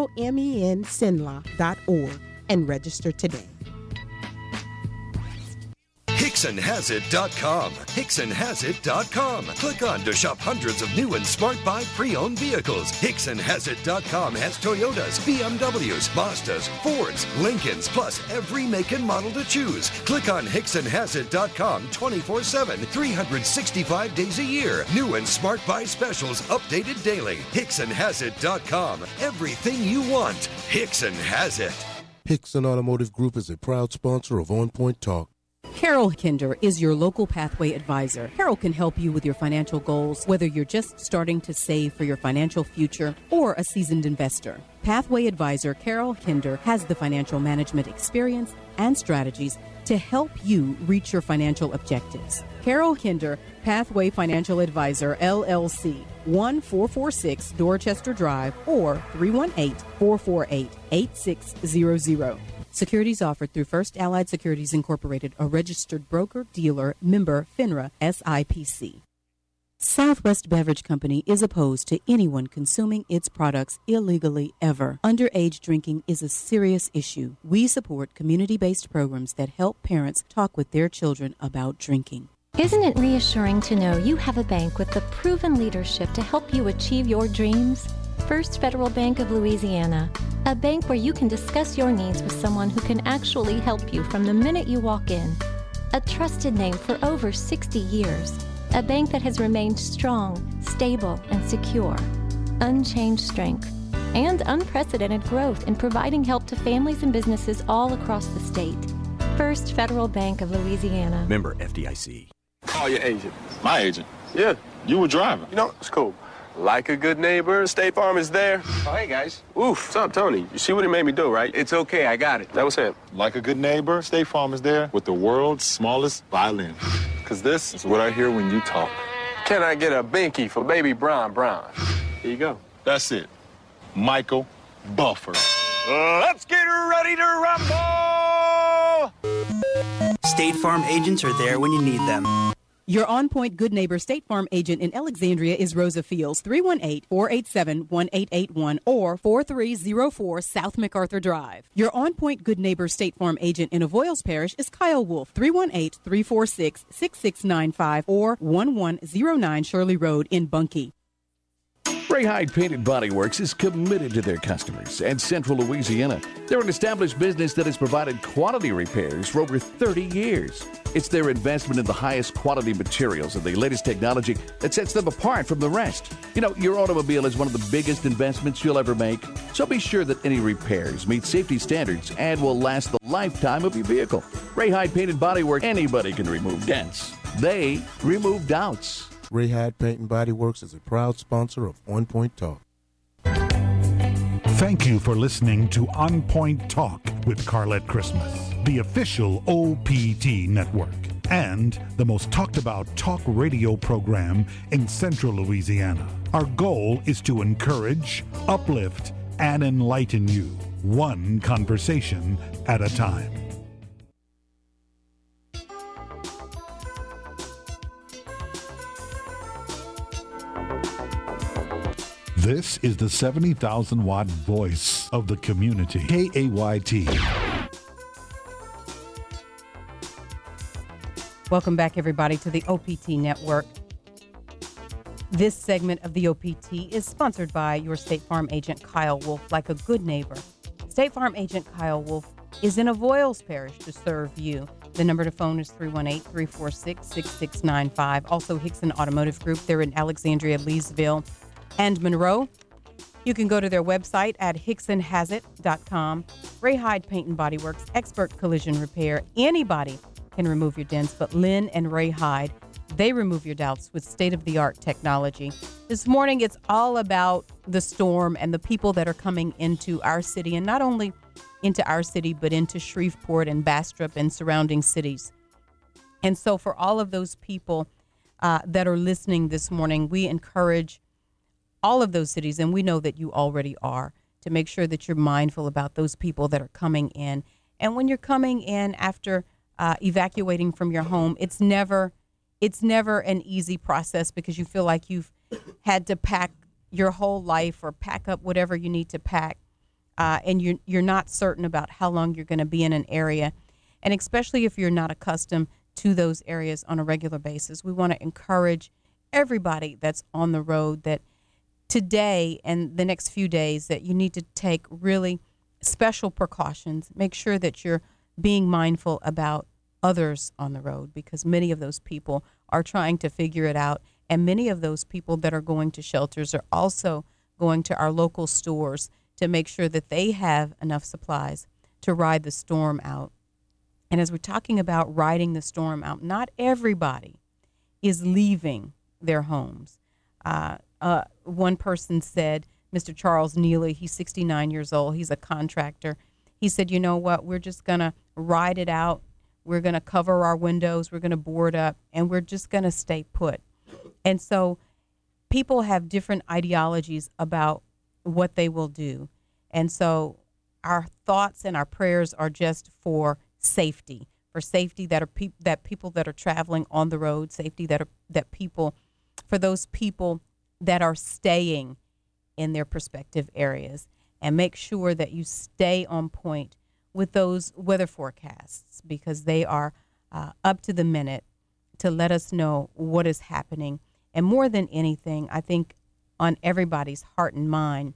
komen sinla dot org and register today. Hickson Has It dot com. Hickson Has It dot com. Click on to shop hundreds of new and smart buy pre-owned vehicles. Hickson Has It dot com has Toyotas, B M Ws, Mazdas, Fords, Lincolns, plus every make and model to choose. Click on Hickson Has It dot com twenty-four seven, three hundred sixty-five days a year. New and smart buy specials updated daily. Hickson Has It dot com. Everything you want. Hickson has it. Hickson Automotive Group is a proud sponsor of On Point Talk. Carol Kinder is your local Pathway advisor. Carol can help you with your financial goals, whether you're just starting to save for your financial future or a seasoned investor. Pathway advisor Carol Kinder has the financial management experience and strategies to help you reach your financial objectives. Carol Kinder, Pathway Financial Advisor, L L C, one four four six Dorchester Drive, or three one eight, four four eight, eight six zero zero. Securities offered through First Allied Securities Incorporated, a registered broker, dealer, member, FINRA, S I P C. Southwest Beverage Company is opposed to anyone consuming its products illegally ever. Underage drinking is a serious issue. We support community-based programs that help parents talk with their children about drinking. Isn't it reassuring to know you have a bank with the proven leadership to help you achieve your dreams? First Federal Bank of Louisiana, a bank where you can discuss your needs with someone who can actually help you from the minute you walk in. a trusted name for over sixty years, a bank that has remained strong, stable, and secure, unchanged strength, and unprecedented growth in providing help to families and businesses all across the state. First Federal Bank of Louisiana. Member F D I C. Call your agent. My agent? Yeah, you were driving. You know, it's cool. Like a good neighbor, State Farm is there. Oh, hey, guys. Oof, what's up, Tony? You see what he made me do, right? It's okay, I got it. That was him. Like a good neighbor, State Farm is there with the world's smallest violin. Because this is what I hear when you talk. Can I get a binky for baby Brown Brown? Here you go. That's it. Michael Buffer. Let's get ready to rumble! State Farm agents are there when you need them. Your on-point Good Neighbor State Farm agent in Alexandria is Rosa Fields, three one eight, four eight seven, one eight eight one or four three zero four South MacArthur Drive. Your on-point Good Neighbor State Farm agent in Avoyles Parish is Kyle Wolf, three one eight, three four six, six six nine five or one one zero nine Shirley Road in Bunkie. Ray Hyde Painted Body Works is committed to their customers and Central Louisiana. They're an established business that has provided quality repairs for over thirty years. It's their investment in the highest quality materials and the latest technology that sets them apart from the rest. You know, your automobile is one of the biggest investments you'll ever make, so be sure that any repairs meet safety standards and will last the lifetime of your vehicle. Ray Hyde Painted Body Works, anybody can remove dents. They remove doubts. Ray Hyde Paint and Body Works is a proud sponsor of On Point Talk. Thank you for listening to On Point Talk with Carlette Christmas, the official O P T network, and the most talked about talk radio program in Central Louisiana. Our goal is to encourage, uplift, and enlighten you, one conversation at a time. This is the seventy thousand watt voice of the community, K A Y T. Welcome back, everybody, to the O P T Network. This segment of the O P T is sponsored by your State Farm agent, Kyle Wolf, like a good neighbor. State Farm agent Kyle Wolf is in Avoyles Parish to serve you. The number to phone is three one eight, three four six, six six nine five. Also, Hickson Automotive Group. They're in Alexandria, Leesville, and Monroe. You can go to their website at hickson has it dot com. Ray Hyde Paint and Body Works, expert collision repair. Anybody can remove your dents, but Lynn and Ray Hyde, they remove your doubts with state-of-the-art technology. This morning, it's all about the storm and the people that are coming into our city, and not only into our city, but into Shreveport and Bastrop and surrounding cities. And so for all of those people uh, that are listening this morning, we encourage all of those cities, and we know that you already are, to make sure that you're mindful about those people that are coming in. And when you're coming in after uh, evacuating from your home, it's never it's never an easy process because you feel like you've had to pack your whole life or pack up whatever you need to pack, uh, and you're, you're not certain about how long you're going to be in an area. And especially if you're not accustomed to those areas on a regular basis, we want to encourage everybody that's on the road that today and the next few days that you need to take really special precautions. Make sure that you're being mindful about others on the road, because many of those people are trying to figure it out. And many of those people that are going to shelters are also going to our local stores to make sure that they have enough supplies to ride the storm out. And as we're talking about riding the storm out, not everybody is leaving their homes. Uh, uh, one person said, Mister Charles Neely, he's sixty-nine years old. He's a contractor. He said, you know what, we're just going to ride it out. We're going to cover our windows. We're going to board up, and we're just going to stay put. And so people have different ideologies about what they will do. And so our thoughts and our prayers are just for safety, for safety that are pe- that people that are traveling on the road, safety that are that people, for those people that are staying in their prospective areas, and make sure that you stay on point with those weather forecasts, because they are uh, up to the minute to let us know what is happening. And more than anything, I think on everybody's heart and mind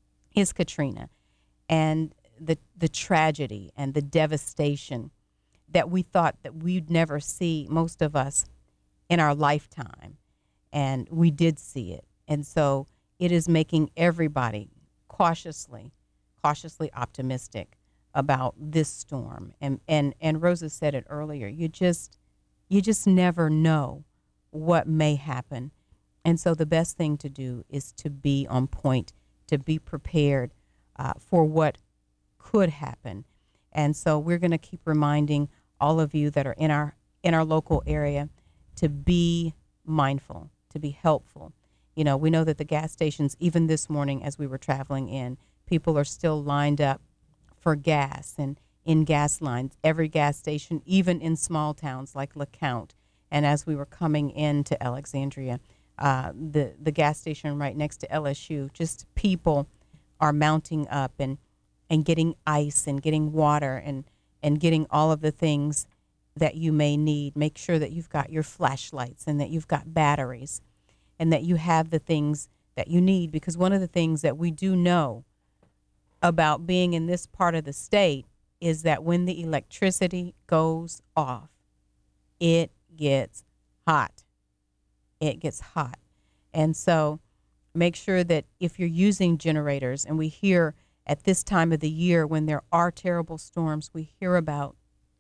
is Katrina and the the tragedy and the devastation that we thought that we'd never see, most of us, in our lifetime. And we did see it. And so it is making everybody cautiously, cautiously optimistic about this storm. And, and, and Rosa said it earlier. You just, you just never know what may happen. And so the best thing to do is to be on point, to be prepared uh, for what could happen. And so we're going to keep reminding all of you that are in our in our local area to be mindful, to be helpful. You know, we know that the gas stations, even this morning as we were traveling in, people are still lined up for gas and in gas lines, every gas station, even in small towns like LeCount. And as we were coming into Alexandria, uh, the, the gas station right next to L S U, just people are mounting up and, and getting ice and getting water and, and getting all of the things that you may need. Make sure that you've got your flashlights and that you've got batteries and that you have the things that you need. Because one of the things that we do know about being in this part of the state is that when the electricity goes off, it gets hot. It gets hot. And so make sure that if you're using generators, and we hear at this time of the year when there are terrible storms, we hear about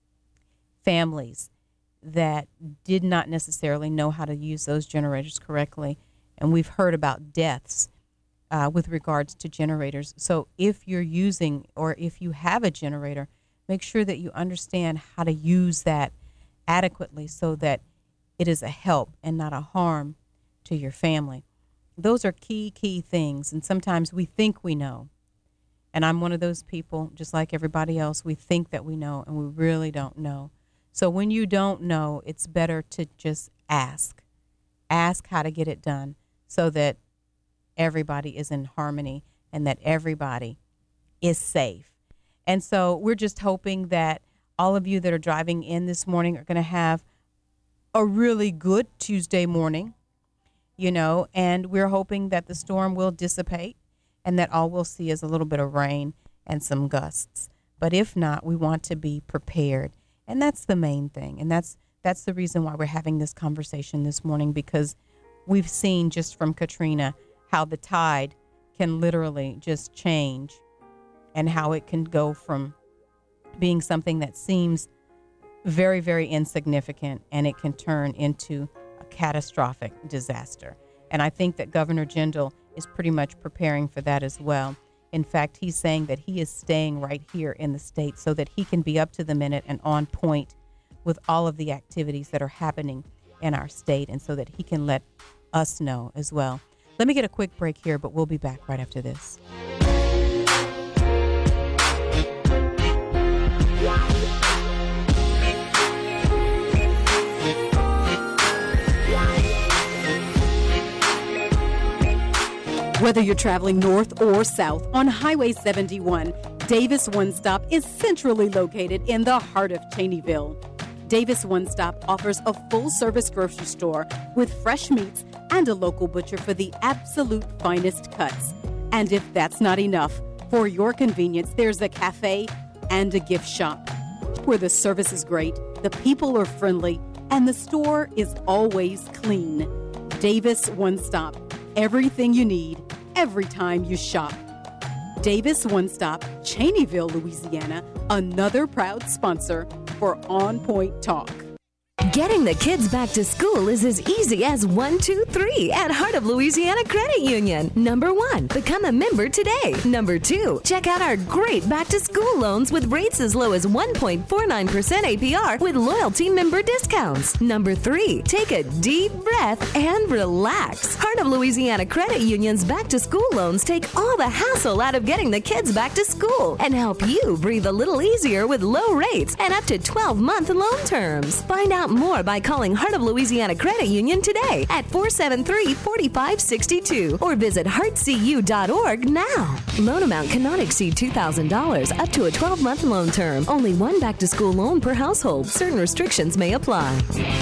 families that did not necessarily know how to use those generators correctly. And we've heard about deaths uh, with regards to generators. So if you're using, or if you have a generator, make sure that you understand how to use that adequately so that it is a help and not a harm to your family. Those are key, key things. And sometimes we think we know. And I'm one of those people, just like everybody else, we think that we know and we really don't know. So when you don't know, it's better to just ask. Ask how to get it done so that everybody is in harmony and that everybody is safe. And so we're just hoping that all of you that are driving in this morning are going to have a really good Tuesday morning, you know, and we're hoping that the storm will dissipate and that all we'll see is a little bit of rain and some gusts. But if not, we want to be prepared. And that's the main thing. And that's that's the reason why we're having this conversation this morning, because we've seen just from Katrina how the tide can literally just change and how it can go from being something that seems very, very insignificant, and it can turn into a catastrophic disaster. And I think that Governor Jindal is pretty much preparing for that as well. In fact, he's saying that he is staying right here in the state so that he can be up to the minute and on point with all of the activities that are happening in our state, and so that he can let us know as well. Let me get a quick break here, but we'll be back right after this. Whether you're traveling north or south on Highway seventy-one, Davis One Stop is centrally located in the heart of Cheneyville. Davis One Stop offers a full-service grocery store with fresh meats and a local butcher for the absolute finest cuts. And if that's not enough, for your convenience, there's a cafe and a gift shop where the service is great, the people are friendly, and the store is always clean. Davis One Stop. Everything you need, every time you shop. Davis One Stop, Cheneyville, Louisiana, another proud sponsor for On Point Talk. Getting the kids back to school is as easy as one, two, three at Heart of Louisiana Credit Union. Number one, become a member today. Number two, check out our great back to school loans with rates as low as one point four nine percent A P R with loyalty member discounts. Number three, take a deep breath and relax. Heart of Louisiana Credit Union's back to school loans take all the hassle out of getting the kids back to school and help you breathe a little easier with low rates and up to twelve month loan terms. Find out more by calling Heart of Louisiana Credit Union today at four seven three, four five six two or visit heart c u dot org now. Loan amount cannot exceed two thousand dollars up to a twelve month loan term. Only one back-to-school loan per household. Certain restrictions may apply.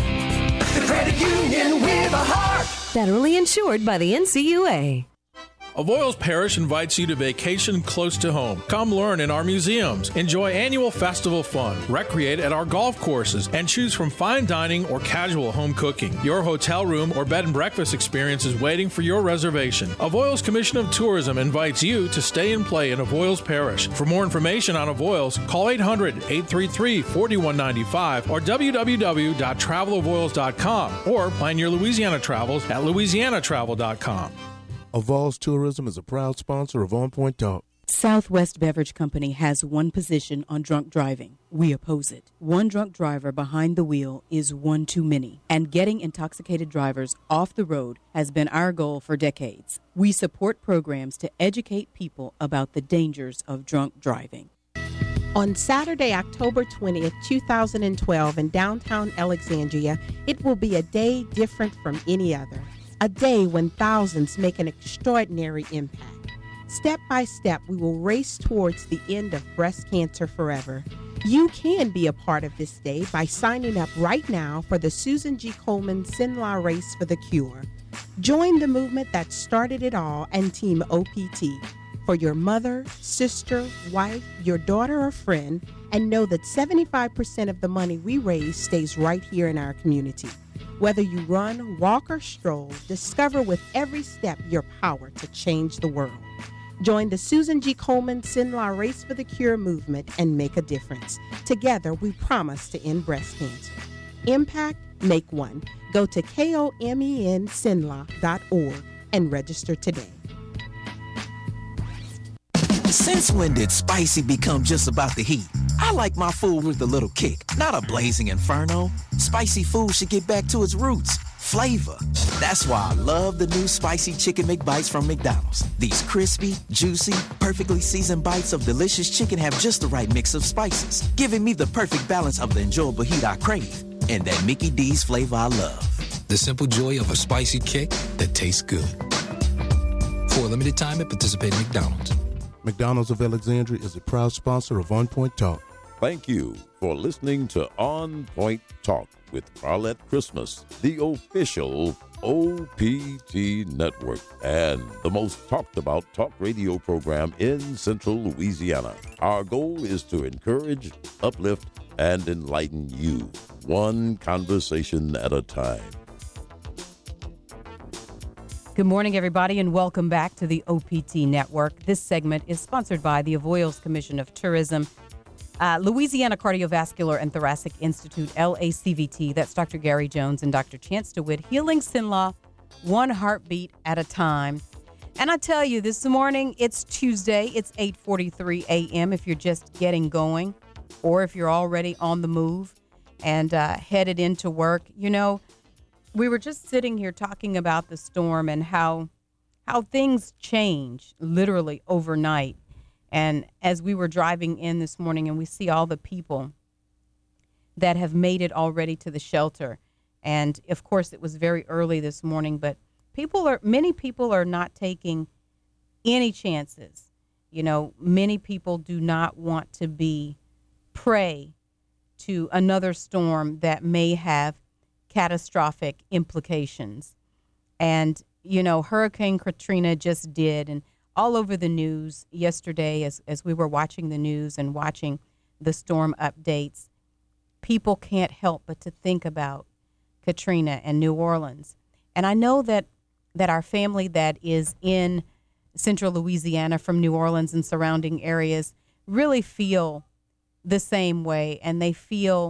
The credit union with a heart. Federally insured by the N C U A. Avoyles Parish invites you to vacation close to home. Come learn in our museums, enjoy annual festival fun, recreate at our golf courses, and choose from fine dining or casual home cooking. Your hotel room or bed and breakfast experience is waiting for your reservation. Avoyles Commission of Tourism invites you to stay and play in Avoyles Parish. For more information on Avoyles, call eight hundred, eight three three, four one nine five or w w w dot travel avoyles dot com or plan your Louisiana travels at louisiana travel dot com. Avoyles Tourism is a proud sponsor of On Point Talk. Southwest Beverage Company has one position on drunk driving. We oppose it. One drunk driver behind the wheel is one too many, and getting intoxicated drivers off the road has been our goal for decades. We support programs to educate people about the dangers of drunk driving. On Saturday, October twentieth, two thousand twelve, in downtown Alexandria, it will be a day different from any other. A day when thousands make an extraordinary impact. Step by step, we will race towards the end of breast cancer forever. You can be a part of this day by signing up right now for the Susan G. Komen Sinla Race for the Cure. Join the movement that started it all and Team O P T. For your mother, sister, wife, your daughter, or friend, and know that seventy-five percent of the money we raise stays right here in our community. Whether you run, walk, or stroll, discover with every step your power to change the world. Join the Susan G. Komen Sinla Race for the Cure movement and make a difference. Together, we promise to end breast cancer. Impact, make one. Go to komen sinla dot org and register today. Since when did spicy become just about the heat? I like my food with a little kick, not a blazing inferno. Spicy food should get back to its roots. Flavor. That's why I love the new Spicy Chicken McBites from McDonald's. These crispy, juicy, perfectly seasoned bites of delicious chicken have just the right mix of spices, giving me the perfect balance of the enjoyable heat I crave and that Mickey D's flavor I love. The simple joy of a spicy kick that tastes good. For a limited time at participating McDonald's. McDonald's of Alexandria is a proud sponsor of On Point Talk. Thank you for listening to On Point Talk with Carlette Christmas, the official O P T network and the most talked about talk radio program in Central Louisiana. Our goal is to encourage, uplift, and enlighten you, one conversation at a time. Good morning, everybody, and welcome back to the O P T Network. This segment is sponsored by the Avoyles Commission of Tourism, uh, Louisiana Cardiovascular and Thoracic Institute, L A C V T, that's Doctor Gary Jones and Doctor Chance DeWitt, Healing Sinlaw, one heartbeat at a time. And I tell you, this morning, it's Tuesday, it's eight forty-three a.m. if you're just getting going, or if you're already on the move and uh, headed into work. You know, we were just sitting here talking about the storm and how how things change literally overnight. And as we were driving in this morning and we see all the people that have made it already to the shelter. And of course, it was very early this morning, but people are many people are not taking any chances. You know, many people do not want to be prey to another storm that may have catastrophic implications. And, you know, Hurricane Katrina just did, and all over the news yesterday as, as we were watching the news and watching the storm updates, people can't help but to think about Katrina and New Orleans. And I know that, that our family that is in Central Louisiana from New Orleans and surrounding areas really feel the same way, and they feel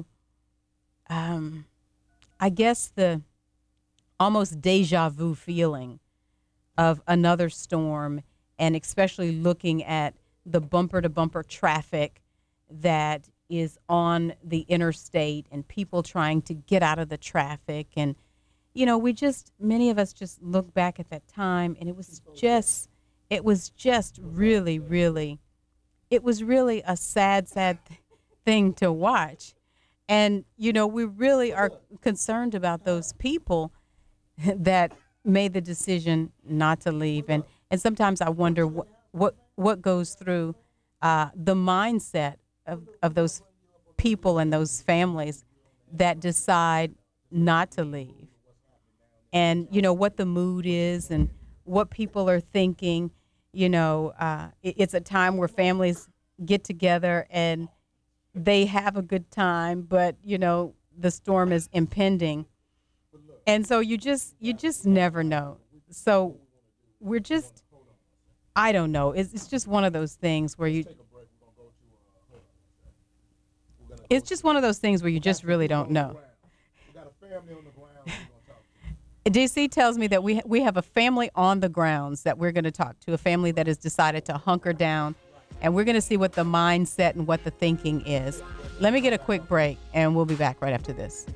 um, I guess the almost deja vu feeling of another storm, and especially looking at the bumper-to-bumper traffic that is on the interstate and people trying to get out of the traffic. And, you know, we just, many of us just look back at that time, and it was just, it was just really, really, it was really a sad, sad th- thing to watch. And, you know, we really are concerned about those people that made the decision not to leave. And, and sometimes I wonder what what, what goes through uh, the mindset of, of those people and those families that decide not to leave. And, you know, what the mood is and what people are thinking. you know, uh, it, it's a time where families get together and they have a good time, but, you know, the storm is impending. And so you just, you just never know. So we're just, I don't know. It's, it's just one of those things where you, it's just one of those things where you just really don't know. D C tells me that we we have a family on the grounds that we're going to talk to, a family that has decided to hunker down, and we're going to see what the mindset and what the thinking is. Let me get a quick break, and we'll be back right after this.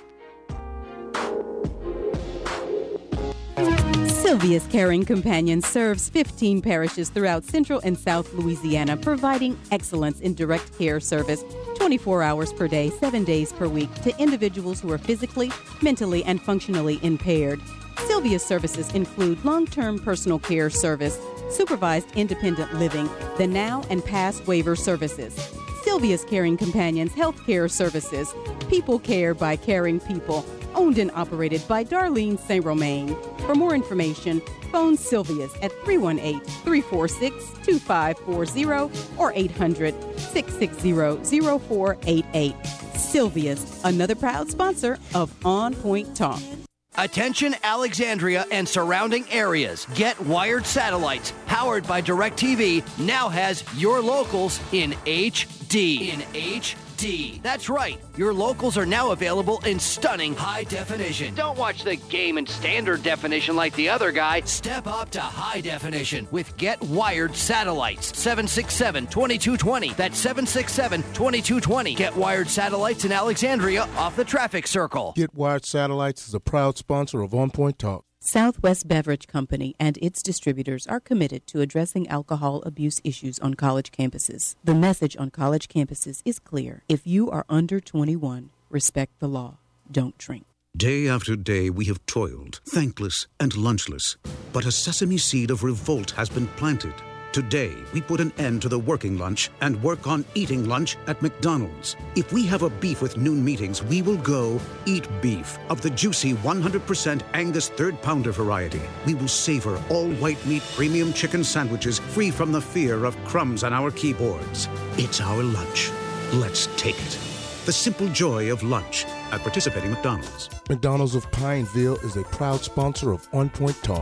Sylvia's Caring Companion serves fifteen parishes throughout Central and South Louisiana, providing excellence in direct care service twenty-four hours per day, seven days per week to individuals who are physically, mentally, and functionally impaired. Sylvia's services include long-term personal care service, supervised independent living, the now and past waiver services. Sylvia's Caring Companions Health Care Services, people care by caring people, owned and operated by Darlene Saint Romain. For more information, phone Sylvia's at three one eight, three four six, two five four zero or eight hundred, six six zero, zero four eight eight. Sylvia's, another proud sponsor of On Point Talk. Attention Alexandria and surrounding areas. Get Wired Satellites, powered by DirecTV, now has your locals in H D. In H D. That's right. Your locals are now available in stunning high definition. Don't watch the game in standard definition like the other guy. Step up to high definition with Get Wired Satellites. seven six seven, two two two zero. That's seven six seven, two two two zero. Get Wired Satellites in Alexandria off the traffic circle. Get Wired Satellites is a proud sponsor of On Point Talk. Southwest Beverage Company and its distributors are committed to addressing alcohol abuse issues on college campuses. The message on college campuses is clear. If you are under twenty-one, respect the law. Don't drink. Day after day, we have toiled, thankless and lunchless. But a sesame seed of revolt has been planted. Today, we put an end to the working lunch and work on eating lunch at McDonald's. If we have a beef with noon meetings, we will go eat beef of the juicy one hundred percent Angus third pounder variety. We will savor all white meat premium chicken sandwiches free from the fear of crumbs on our keyboards. It's our lunch. Let's take it. The simple joy of lunch at participating McDonald's. McDonald's of Pineville is a proud sponsor of On Point Talk.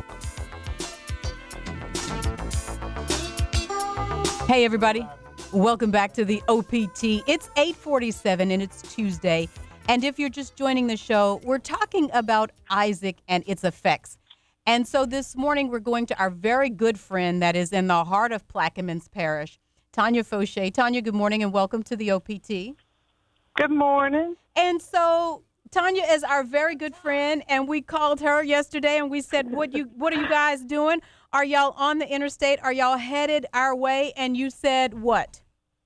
Hey, everybody. Welcome back to the O P T. It's eight forty-seven and it's Tuesday. And if you're just joining the show, we're talking about Isaac and its effects. And so this morning, we're going to our very good friend that is in the heart of Plaquemines Parish, Tanya Fauché. Tanya, good morning and welcome to the O P T. Good morning. And so Tanya is our very good friend, and we called her yesterday and we said, what you what are you guys doing? Are y'all on the interstate? Are y'all headed our way? And you said what?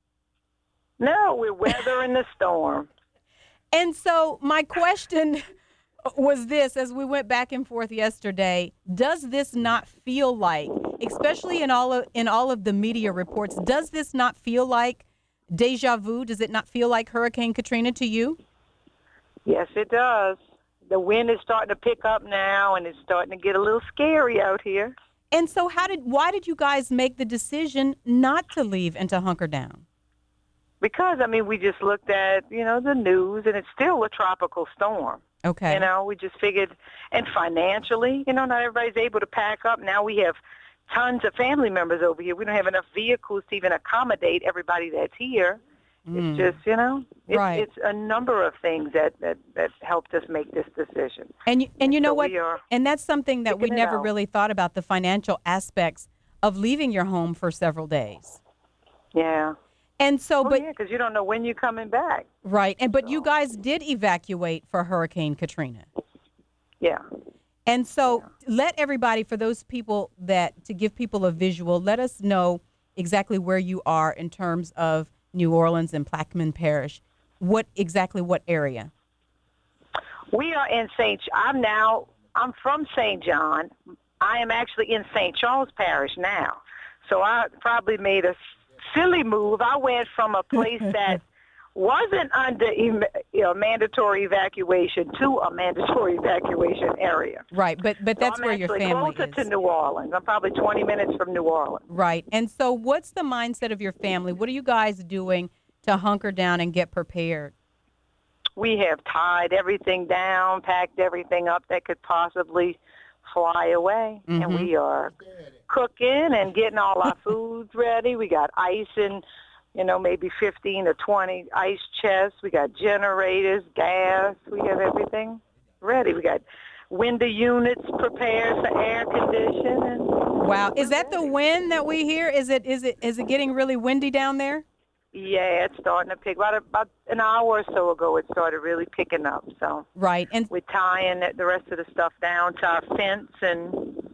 No, we're weathering the storm. And so my question was this, as we went back and forth yesterday, does this not feel like, especially in all of, in all of the media reports, does this not feel like deja vu? Does it not feel like Hurricane Katrina to you? Yes, it does. The wind is starting to pick up now, and it's starting to get a little scary out here. And so how did, why did you guys make the decision not to leave and to hunker down? Because, I mean, we just looked at, you know, the news, and it's still a tropical storm. Okay. You know, we just figured, and financially, you know, not everybody's able to pack up. Now we have tons of family members over here. We don't have enough vehicles to even accommodate everybody that's here. Mm. It's just, you know, it's, right. it's a number of things that, that, that helped us make this decision. And you, and you know so what? We and that's something that we never out. really thought about, the financial aspects of leaving your home for several days. Yeah. And so, oh, but yeah, because you don't know when you're coming back. Right. And but you guys did evacuate for Hurricane Katrina. Yeah. And so yeah. let everybody, for those people that, to give people a visual, let us know exactly where you are in terms of New Orleans and Plaquemines Parish. What exactly what area? We are in Saint I'm now I'm from Saint John. I am actually in Saint Charles Parish now. So I probably made a silly move. I went from a place that wasn't under em- you know, mandatory evacuation to a mandatory evacuation area. Right, but but that's so I'm where your actually family closer is. to New Orleans. I'm probably twenty minutes from New Orleans. Right. And so what's the mindset of your family? What are you guys doing to hunker down and get prepared? We have tied everything down, packed everything up that could possibly fly away, Mm-hmm. and we are cooking and getting all our foods ready. We got ice in, you know, maybe fifteen or twenty ice chests. We got generators, gas. We have everything ready. We got window units prepared for air conditioning. Wow. Is that the wind that we hear? Is it is it is it getting really windy down there? Yeah, it's starting to pick. About, about an hour or so ago, it started really picking up. So right, and we're tying the rest of the stuff down to our fence, and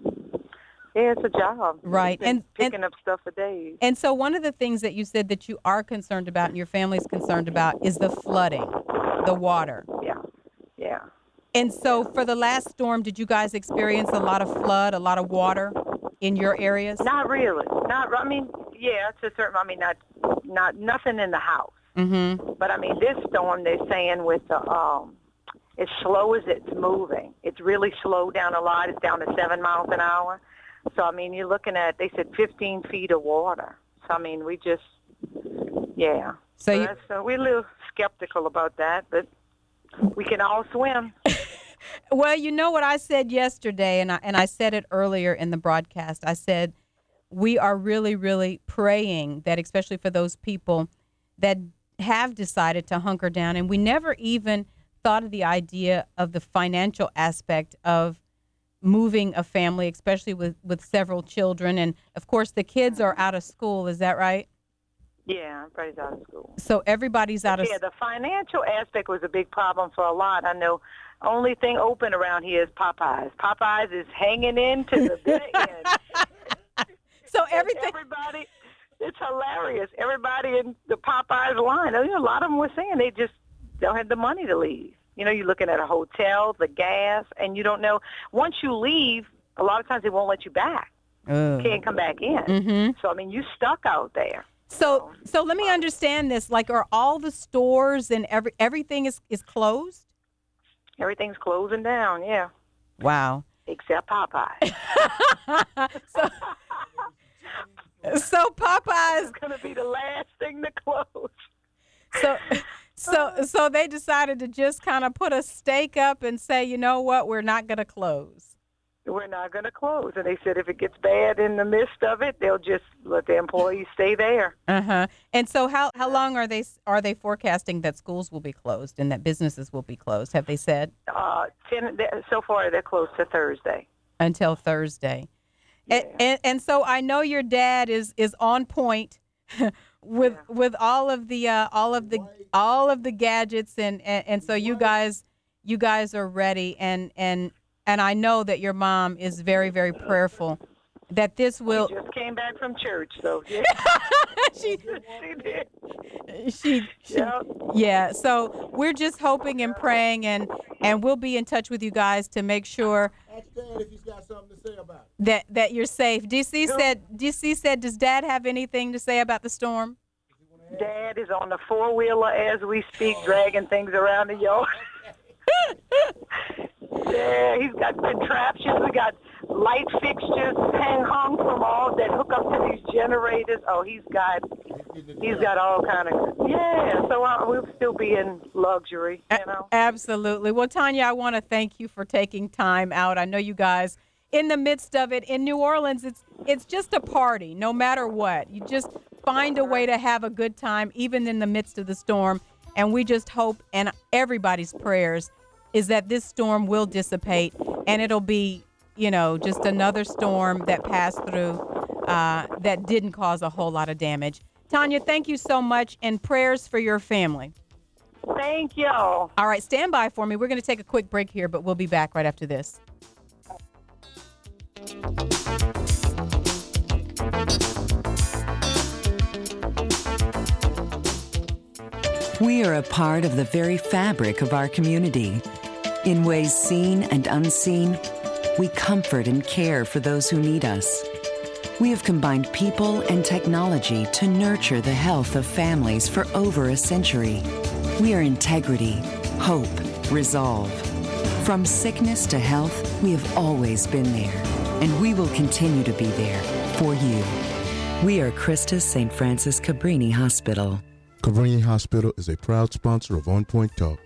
yeah, it's a job. Right, and picking and, up stuff for days. And so one of the things that you said that you are concerned about and your family's concerned about is the flooding, the water. Yeah, yeah. And so for the last storm, did you guys experience a lot of flood, a lot of water in your areas? Not really. Not. I mean, yeah, to a certain. I mean, not, not nothing in the house. Mm-hmm. But I mean, this storm, they're saying with the um, as slow as it's moving, it's really slowed down a lot. It's down to seven miles an hour. So I mean, you're looking at, they said fifteen feet of water. So I mean, we just, yeah. So, so, you, that's, uh, we're a little skeptical about that, but we can all swim. Well, you know what I said yesterday, and I, and I said it earlier in the broadcast. I said we are really, really praying that, especially for those people that have decided to hunker down, and we never even thought of the idea of the financial aspect of moving a family, especially with, with several children. And, of course, the kids are out of school. Is that right? Yeah, everybody's out of school. So everybody's out of Yeah, the financial aspect was a big problem for a lot. I know only thing open around here is Popeyes. Popeyes is hanging in to the bitter end. So everything. Everybody, it's hilarious. Everybody in the Popeyes line, you know, a lot of them were saying they just don't have the money to leave. You know, you're looking at a hotel, the gas, and you don't know. Once you leave, a lot of times they won't let you back. Oh. You can't come back in. Mm-hmm. So, I mean, you stuck out there. So, so let me understand this. Like, are all the stores and every everything is, is closed? Everything's closing down, yeah. Wow. Except Popeyes. so, so Popeyes is going to be the last thing to close. So, so, so they decided to just kind of put a stake up and say, you know what, we're not going to close. We're not going to close. And they said if it gets bad in the midst of it, they'll just let the employees stay there. Uh-huh. And so how, how long are they are they forecasting that schools will be closed and that businesses will be closed? Have they said? Uh, ten, so far, they're closed to Thursday. Until Thursday. Yeah. And, and and so I know your dad is is on point with yeah. with all of the uh, all of the all of the gadgets and, and, and so you guys you guys are ready and and And I know that your mom is very, very prayerful that this will. She just came back from church, so yeah. she, she did. She, she yep. Yeah. So we're just hoping and praying, and and we'll be in touch with you guys to make sure. Ask Dad if he's got something to say about it. That that you're safe. D C yep. said. D C said, does Dad have anything to say about the storm? Dad is on the four wheeler as we speak, dragging things around the yard. Yeah, he's got contraptions. We got light fixtures hang hung from all that hook up to these generators. Oh, he's got he's got all kind of yeah. So uh, we'll still be in luxury, you know. Absolutely. Well, Tanya, I want to thank you for taking time out. I know you guys in the midst of it in New Orleans. It's it's just a party, no matter what. You just find a way to have a good time, even in the midst of the storm. And we just hope, and everybody's prayers, is that this storm will dissipate and it'll be, you know, just another storm that passed through uh, that didn't cause a whole lot of damage. Tanya, thank you so much, and prayers for your family. Thank you. All right, stand by for me. We're going to take a quick break here, but we'll be back right after this. We are a part of the very fabric of our community. In ways seen and unseen, we comfort and care for those who need us. We have combined people and technology to nurture the health of families for over a century. We are integrity, hope, resolve. From sickness to health, we have always been there, and we will continue to be there for you. We are Christus Saint Francis Cabrini Hospital. Cabrini Hospital is a proud sponsor of On Point Talk.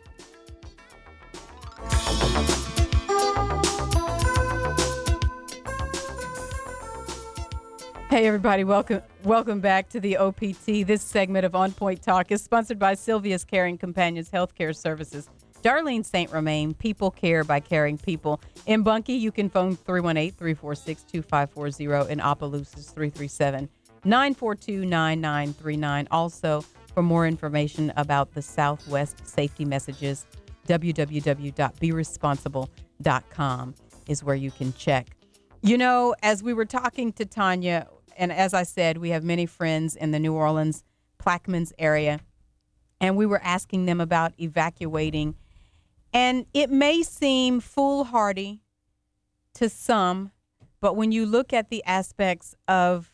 Hey everybody, welcome welcome back to the O P T. This segment of On Point Talk is sponsored by Sylvia's Caring Companions Healthcare Services. Darlene Saint Romain, people care by caring people. In Bunkie, you can phone three one eight, three four six, two five four zero. In Opelousas, three three seven, nine four two, nine nine three nine. Also, for more information about the Southwest safety messages, w w w dot be responsible dot com is where you can check. You know, as we were talking to Tanya, and as I said, we have many friends in the New Orleans, Plaquemines area, and we were asking them about evacuating. And it may seem foolhardy to some, but when you look at the aspects of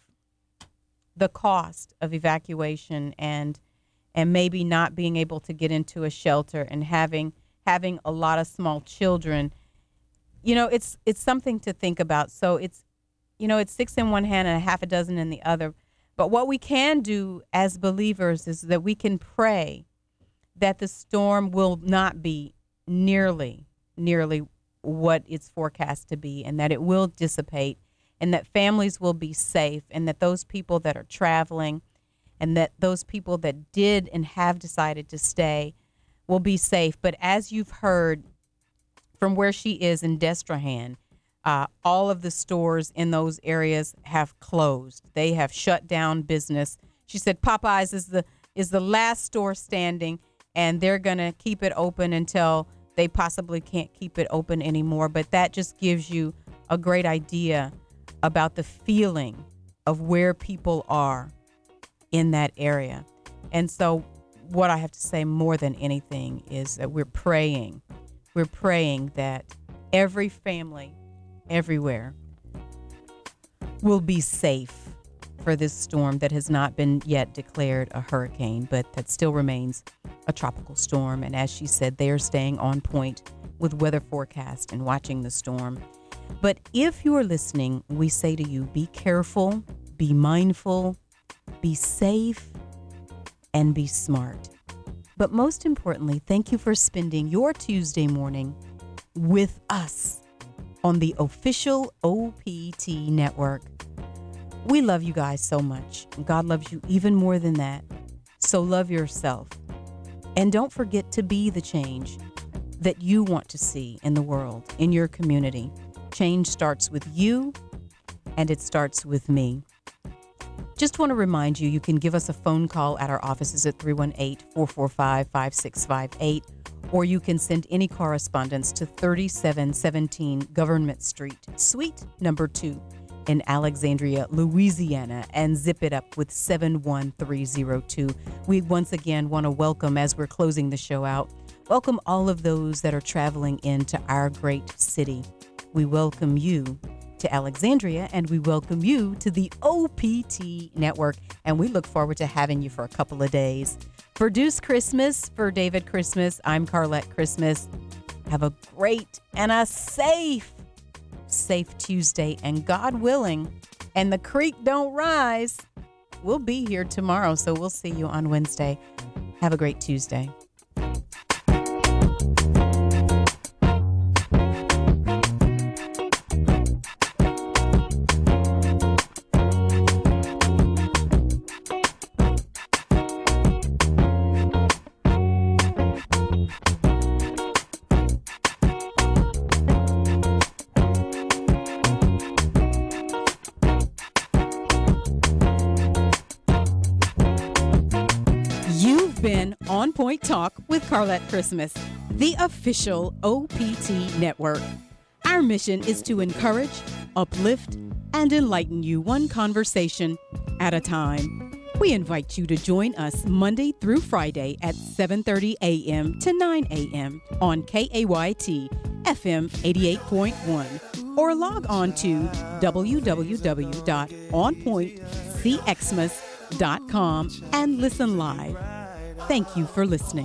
the cost of evacuation and and maybe not being able to get into a shelter and having having a lot of small children, you know, it's it's something to think about. So it's You know, it's six in one hand and a half a dozen in the other. But what we can do as believers is that we can pray that the storm will not be nearly, nearly what it's forecast to be, and that it will dissipate, and that families will be safe, and that those people that are traveling and that those people that did and have decided to stay will be safe. But as you've heard from where she is in Destrehan, Uh, all of the stores in those areas have closed. They have shut down business. She said Popeyes is the is the last store standing, and they're going to keep it open until they possibly can't keep it open anymore. But that just gives you a great idea about the feeling of where people are in that area. And so what I have to say more than anything is that we're praying. We're praying that every family everywhere will be safe for this storm that has not been yet declared a hurricane, but that still remains a tropical storm. And as she said, they are staying on point with weather forecast and watching the storm. But if you are listening, we say to you, be careful, be mindful, be safe, and be smart. But most importantly, thank you for spending your Tuesday morning with us on the official O P T network. We love you guys so much. God loves you even more than that. So love yourself. And don't forget to be the change that you want to see in the world, in your community. Change starts with you, and it starts with me. Just want to remind you, you can give us a phone call at our offices at three one eight, four four five, five six five eight. Or you can send any correspondence to thirty-seven seventeen Government Street, Suite number two in Alexandria, Louisiana, and zip it up with seven one three zero two. We once again want to welcome, as we're closing the show out, welcome all of those that are traveling into our great city. We welcome you to Alexandria, and we welcome you to the O P T network, and we look forward to having you for a couple of days. For Deuce Christmas, for David Christmas, I'm Carlette Christmas. Have a great and a safe, safe Tuesday, and God willing, and the creek don't rise, we'll be here tomorrow, so we'll see you on Wednesday. Have a great Tuesday. On Point Talk with Carlette Christmas, the official O P T network. Our mission is to encourage, uplift, and enlighten you one conversation at a time. We invite you to join us Monday through Friday at seven thirty a.m. to nine a.m. on K A Y T F M eighty-eight point one, or log on to w w w dot on point c xmas dot com and listen live. Thank you for listening.